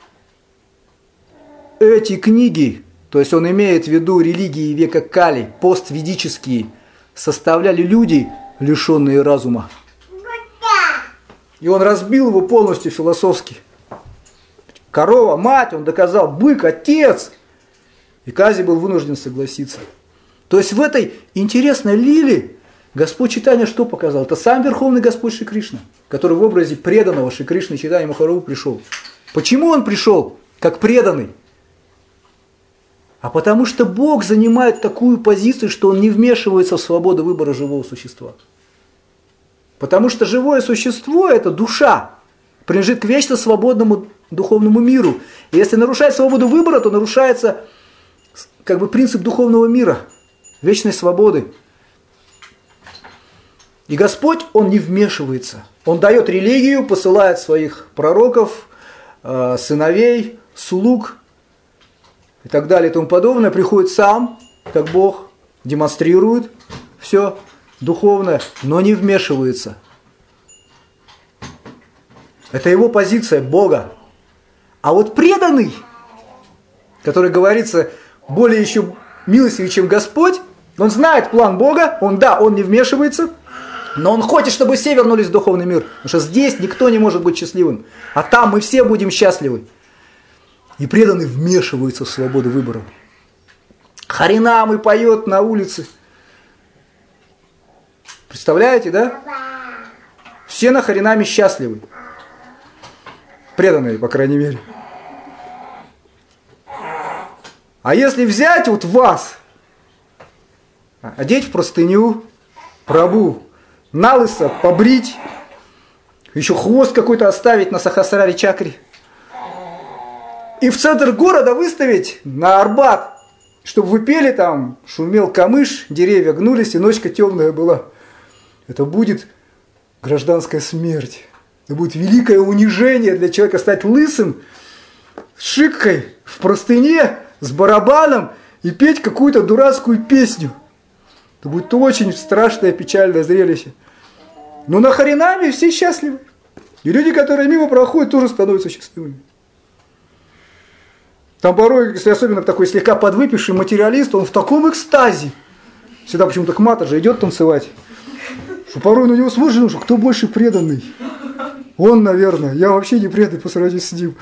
Эти книги, то есть он имеет в виду религии века Кали, постведические, составляли люди, лишенные разума. И он разбил его полностью философски. Корова, мать, он доказал, бык, отец. И Кази был вынужден согласиться. То есть в этой интересной лиле Господь Чайтанья что показал? Это сам Верховный Господь Шри Кришна, который в образе преданного Шри Кришны Чайтаньи Махапрабху пришел. Почему он пришел как преданный? А потому что Бог занимает такую позицию, что Он не вмешивается в свободу выбора живого существа. Потому что живое существо – это душа, принадлежит к вечно свободному духовному миру. И если нарушать свободу выбора, то нарушается как бы принцип духовного мира, вечной свободы. И Господь, Он не вмешивается. Он дает религию, посылает своих пророков, сыновей, слуг и так далее и тому подобное. Приходит сам, как Бог, демонстрирует все духовное, но не вмешивается. Это его позиция Бога. А вот преданный, который говорится более еще милостивее, чем Господь, он знает план Бога, он не вмешивается, но он хочет, чтобы все вернулись в духовный мир. Потому что здесь никто не может быть счастливым, а там мы все будем счастливы. И преданный вмешивается в свободу выбора. Харинамы поет на улице. Представляете, да? Все на харинаме счастливы. Преданные, по крайней мере. А если взять вот вас, одеть в простыню, Прабху, налысо побрить, еще хвост какой-то оставить на Сахасраре чакре, и в центр города выставить на Арбат, чтобы вы пели там, шумел камыш, деревья гнулись, и ночка темная была. Это будет гражданская смерть. Это будет великое унижение для человека стать лысым, с шиккой, в простыне, с барабаном и петь какую-то дурацкую песню. Это будет очень страшное, печальное зрелище. Но на харинаме все счастливы. И люди, которые мимо проходят, тоже становятся счастливыми. Там порой, если особенно такой слегка подвыпивший материалист, он в таком экстазе. Всегда почему-то к матаже идет танцевать. Что порой на него смотришь, что кто больше преданный? Он, наверное. Я вообще не преданный по сравнению с ним.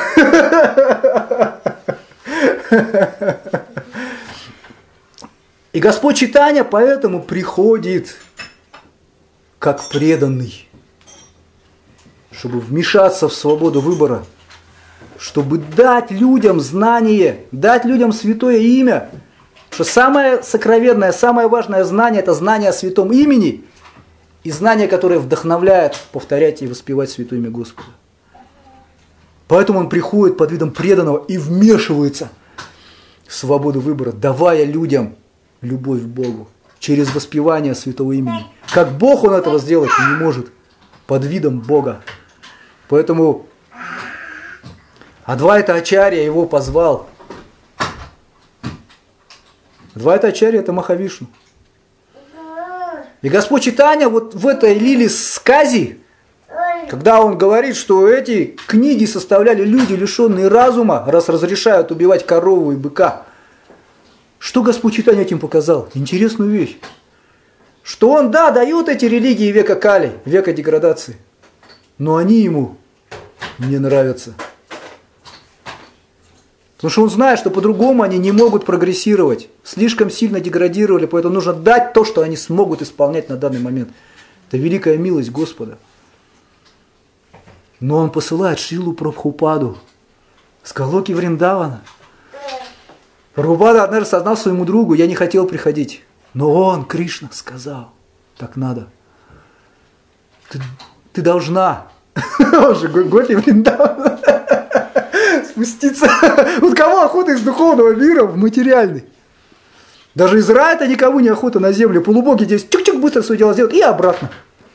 И Господь Чайтанья поэтому приходит как преданный, чтобы вмешаться в свободу выбора, чтобы дать людям знание, дать людям святое имя. Что самое сокровенное, самое важное знание – это знание о святом имени и знание, которое вдохновляет повторять и воспевать святое имя Господа. Поэтому он приходит под видом преданного и вмешивается в свободу выбора, давая людям любовь к Богу через воспевание святого имени. Как Бог он этого сделать не может под видом Бога. Поэтому Адвайта Ачарья его позвал. Адвайта Ачарья – это Махавишну. И Господь Чайтанья вот в этой лиле скази, когда он говорит, что эти книги составляли люди, лишенные разума, раз разрешают убивать корову и быка. Что Господь Чайтанья этим показал? Интересную вещь. Что он, да, дает эти религии века Кали, века деградации, но они ему не нравятся. Потому что он знает, что по-другому они не могут прогрессировать. Слишком сильно деградировали, поэтому нужно дать то, что они смогут исполнять на данный момент. Это великая милость Господа. Но он посылает Шрилу Прабхупаду с Галоки Вриндавана. Прабхупада однажды сознал своему другу: я не хотел приходить. Но он, Кришна, сказал: так надо. Ты должна. Он же Гопи Вриндавана. Спуститься. Вот кому охота из духовного мира в материальный? Даже из рая-то никому не охота на землю. Полубоги здесь чик-чик быстро свое дело сделают и обратно.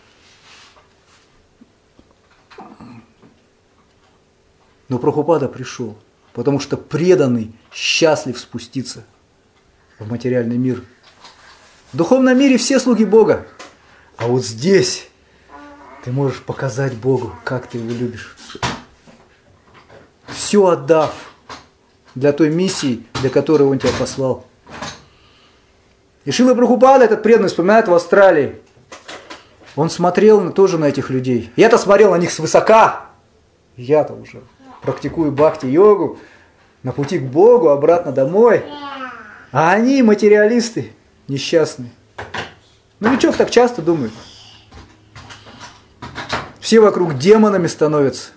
Но Прабхупада пришел, потому что преданный счастлив спуститься в материальный мир. В духовном мире все слуги Бога. А вот здесь ты можешь показать Богу, как ты его любишь. Все отдав для той миссии, для которой он тебя послал. И Шрила Прабхупада, этот преданный, вспоминает в Австралии. Он смотрел тоже на этих людей. Я-то смотрел на них свысока. Я-то уже практикую бхакти-йогу, на пути к Богу, обратно домой. А они материалисты, несчастные. Новичок так часто думает. Все вокруг демонами становятся.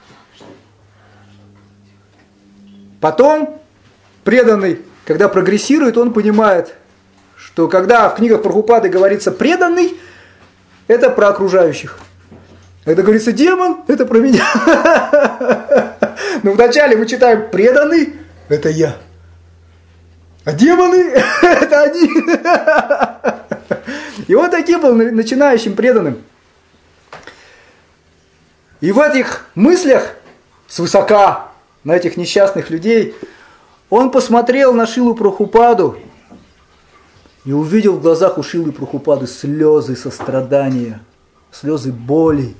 Потом преданный, когда прогрессирует, он понимает, что когда в книгах Прабхупады говорится преданный, это про окружающих. Когда говорится демон, это про меня. Но вначале мы читаем преданный, это я. А демоны, это они. И вот таким был начинающим преданным. И в этих мыслях свысока на этих несчастных людей он посмотрел на Шрилу Прабхупаду и увидел в глазах у Шрилы Прабхупады слезы сострадания, слезы боли.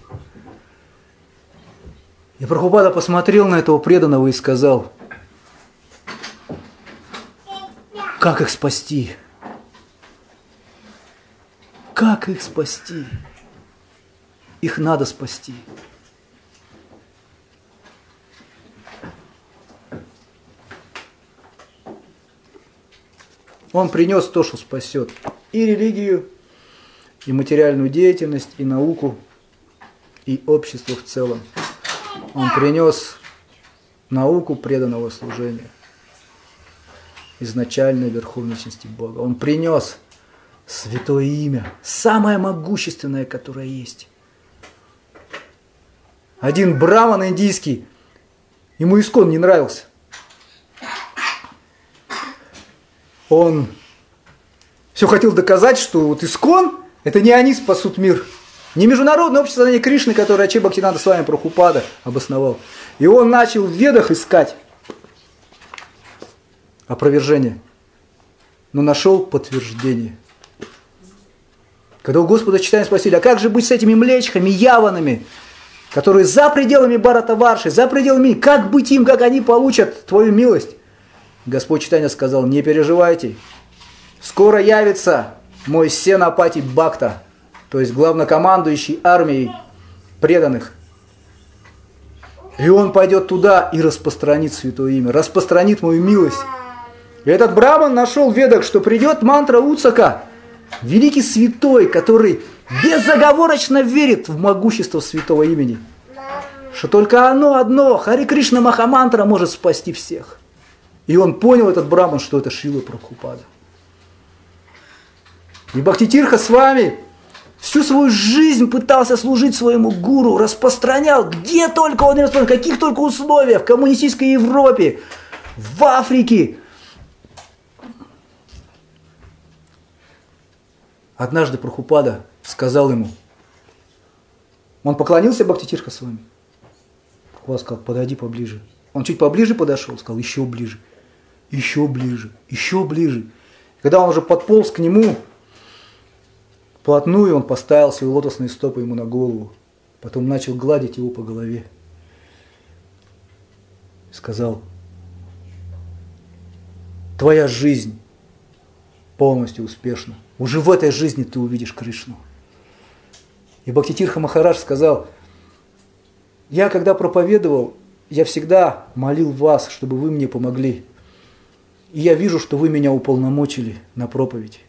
И Прабхупада посмотрел на этого преданного и сказал: как их спасти? Как их спасти? Их надо спасти. Он принес то, что спасет и религию, и материальную деятельность, и науку, и общество в целом. Он принес науку преданного служения, изначальной верховности Бога. Он принес святое имя, самое могущественное, которое есть. Один браман индийский, ему Искон не нравился. Он все хотел доказать, что вот Искон, это не они спасут мир. Не Международное общество сознания Кришны, которое Ачарья Бхактисиданта Свами Прабхупада обосновал. И он начал в Ведах искать опровержение, но нашел подтверждение. Когда у Господа Чайтаньи спросили: а как же быть с этими млечхами, яванами, которые за пределами Бхаратаварши, за пределами, как быть им, как они получат твою милость? Господь Чайтанья сказал: не переживайте, скоро явится мой Сенапати Бхакта, то есть главнокомандующий армией преданных. И он пойдет туда и распространит святое имя, распространит мою милость. И этот браман нашел в ведах, что придет мантра Уцака, великий святой, который безоговорочно верит в могущество святого имени. Что только оно одно, Харе Кришна Махамантра, может спасти всех. И он понял, этот браман, что это Шрила Прабхупада. И Бхактитирха с вами всю свою жизнь пытался служить своему гуру, распространял, где только он не распространял, в каких только условиях, в коммунистической Европе, в Африке. Однажды Прабхупада сказал ему, он поклонился Бхактитирха с вами. Прабхупада сказал: подойди поближе. Он чуть поближе подошел, сказал: еще ближе, еще ближе, еще ближе. Когда он уже подполз к нему, вплотную, он поставил свои лотосные стопы ему на голову, потом начал гладить его по голове. Сказал: твоя жизнь полностью успешна. Уже в этой жизни ты увидишь Кришну. И Бхактитирха Махарадж сказал: я когда проповедовал, я всегда молил вас, чтобы вы мне помогли. И я вижу, что вы меня уполномочили на проповедь.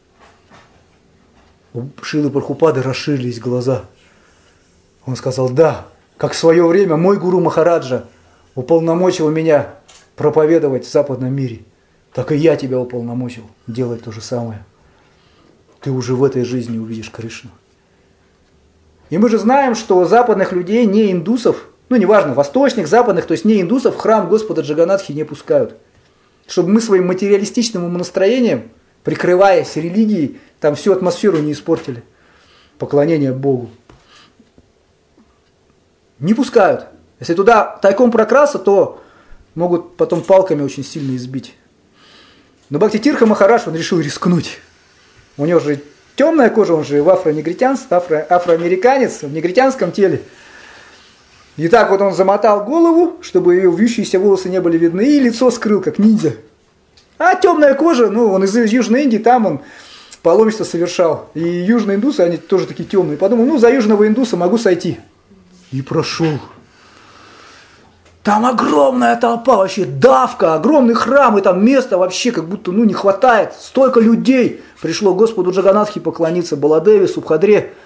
У Шрилы Прабхупады расширились глаза. Он сказал: да, как в свое время мой гуру Махараджа уполномочил меня проповедовать в западном мире, так и я тебя уполномочил делать то же самое. Ты уже в этой жизни увидишь Кришну. И мы же знаем, что западных людей, не индусов, неважно, восточных, западных, то есть не индусов, в храм Господа Джаганатхи не пускают. Чтобы мы своим материалистичным умонастроением, прикрываясь религией, там всю атмосферу не испортили. Поклонение Богу. Не пускают. Если туда тайком прокрасться, то могут потом палками очень сильно избить. Но Бхактитирха Махарадж, он решил рискнуть. У него же темная кожа, он же афроамериканец, в негритянском теле. И так вот он замотал голову, чтобы ее вьющиеся волосы не были видны, и лицо скрыл, как ниндзя. А темная кожа, он из Южной Индии, там он паломничество совершал. И южные индусы, они тоже такие темные. Подумал, за южного индуса могу сойти. И прошел. Там огромная толпа, вообще давка, огромный храм, и там места вообще как будто не хватает. Столько людей пришло Господу Джаганатхи поклониться, Баладеве, Субхадре.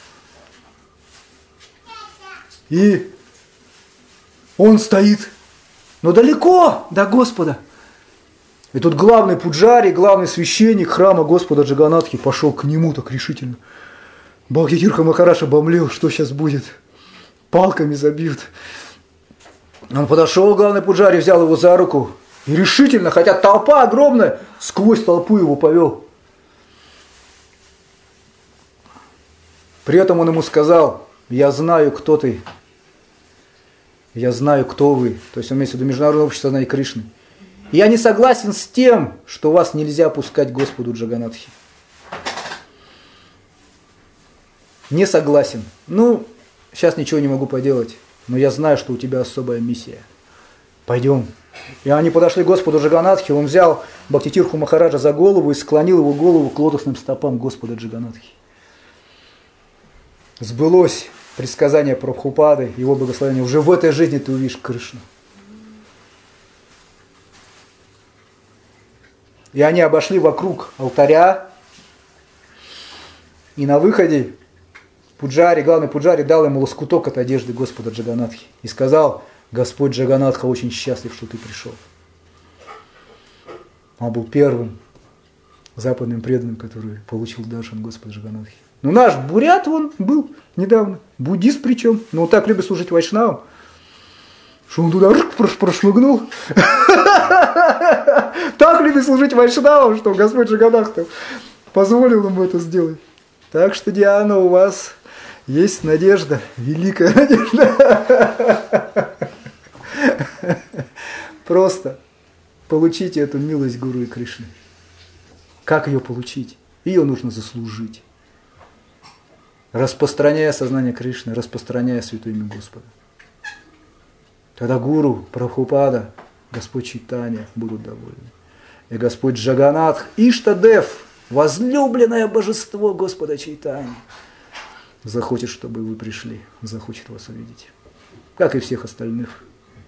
И он стоит, но далеко до Господа. И тут главный пуджари, главный священник храма Господа Джаганатхи пошел к нему так решительно. Бхактитирха Махарадж обомлел, что сейчас будет. Палками забьют. Он подошел, главный пуджари, взял его за руку и решительно, хотя толпа огромная, сквозь толпу его повел. При этом он ему сказал: я знаю, кто ты. Я знаю, кто вы. То есть он имеет в виду Международное общество сознания Кришны. И я не согласен с тем, что вас нельзя пускать к Господу Джаганатхи. Не согласен. Сейчас ничего не могу поделать. Но я знаю, что у тебя особая миссия. Пойдем. И они подошли к Господу Джаганатхи. Он взял Бхактитирху Махараджа за голову и склонил его голову к лотосным стопам Господа Джаганатхи. Сбылось предсказание Прабхупады, его благословение. Уже в этой жизни ты увидишь Кришну. И они обошли вокруг алтаря. И на выходе главный пуджари дал ему лоскуток от одежды Господа Джаганатхи. И сказал: Господь Джаганатха очень счастлив, что ты пришел. Он был первым западным преданным, который получил даршан Господа Джаганатхи. Наш бурят, он был недавно, буддист причем, но он так любит служить вайшнавам, что он туда прошмыгнул. Так любит служить вайшнавам, что Господь Джаганатха позволил ему это сделать. Так что, Диана, у вас есть надежда, великая надежда. Просто получите эту милость Гуру и Кришны. Как ее получить? Ее нужно заслужить. распространяя сознание Кришны, распространяя святое имя Господа. Тогда Гуру, Прабхупада, Господь Чайтанья будут довольны. И Господь Джаганнатх, Иштадев, возлюбленное божество Господа Чайтаньи, захочет, чтобы вы пришли, захочет вас увидеть, как и всех остальных.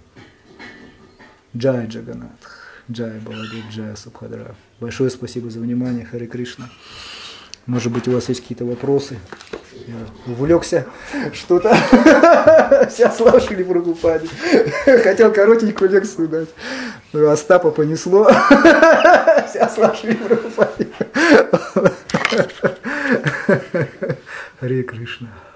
Джай Джаганнатх, Джай Баладев, Джай Субхадра. Большое спасибо за внимание, Харе Кришна. Может быть, у вас есть какие-то вопросы? Я увлекся что-то. Вся слава Шриле Прабхупаде. Хотел коротенькую лекцию дать. Но Остапа понесло. Вся слава Шриле Прабхупаде. Харе Кришна.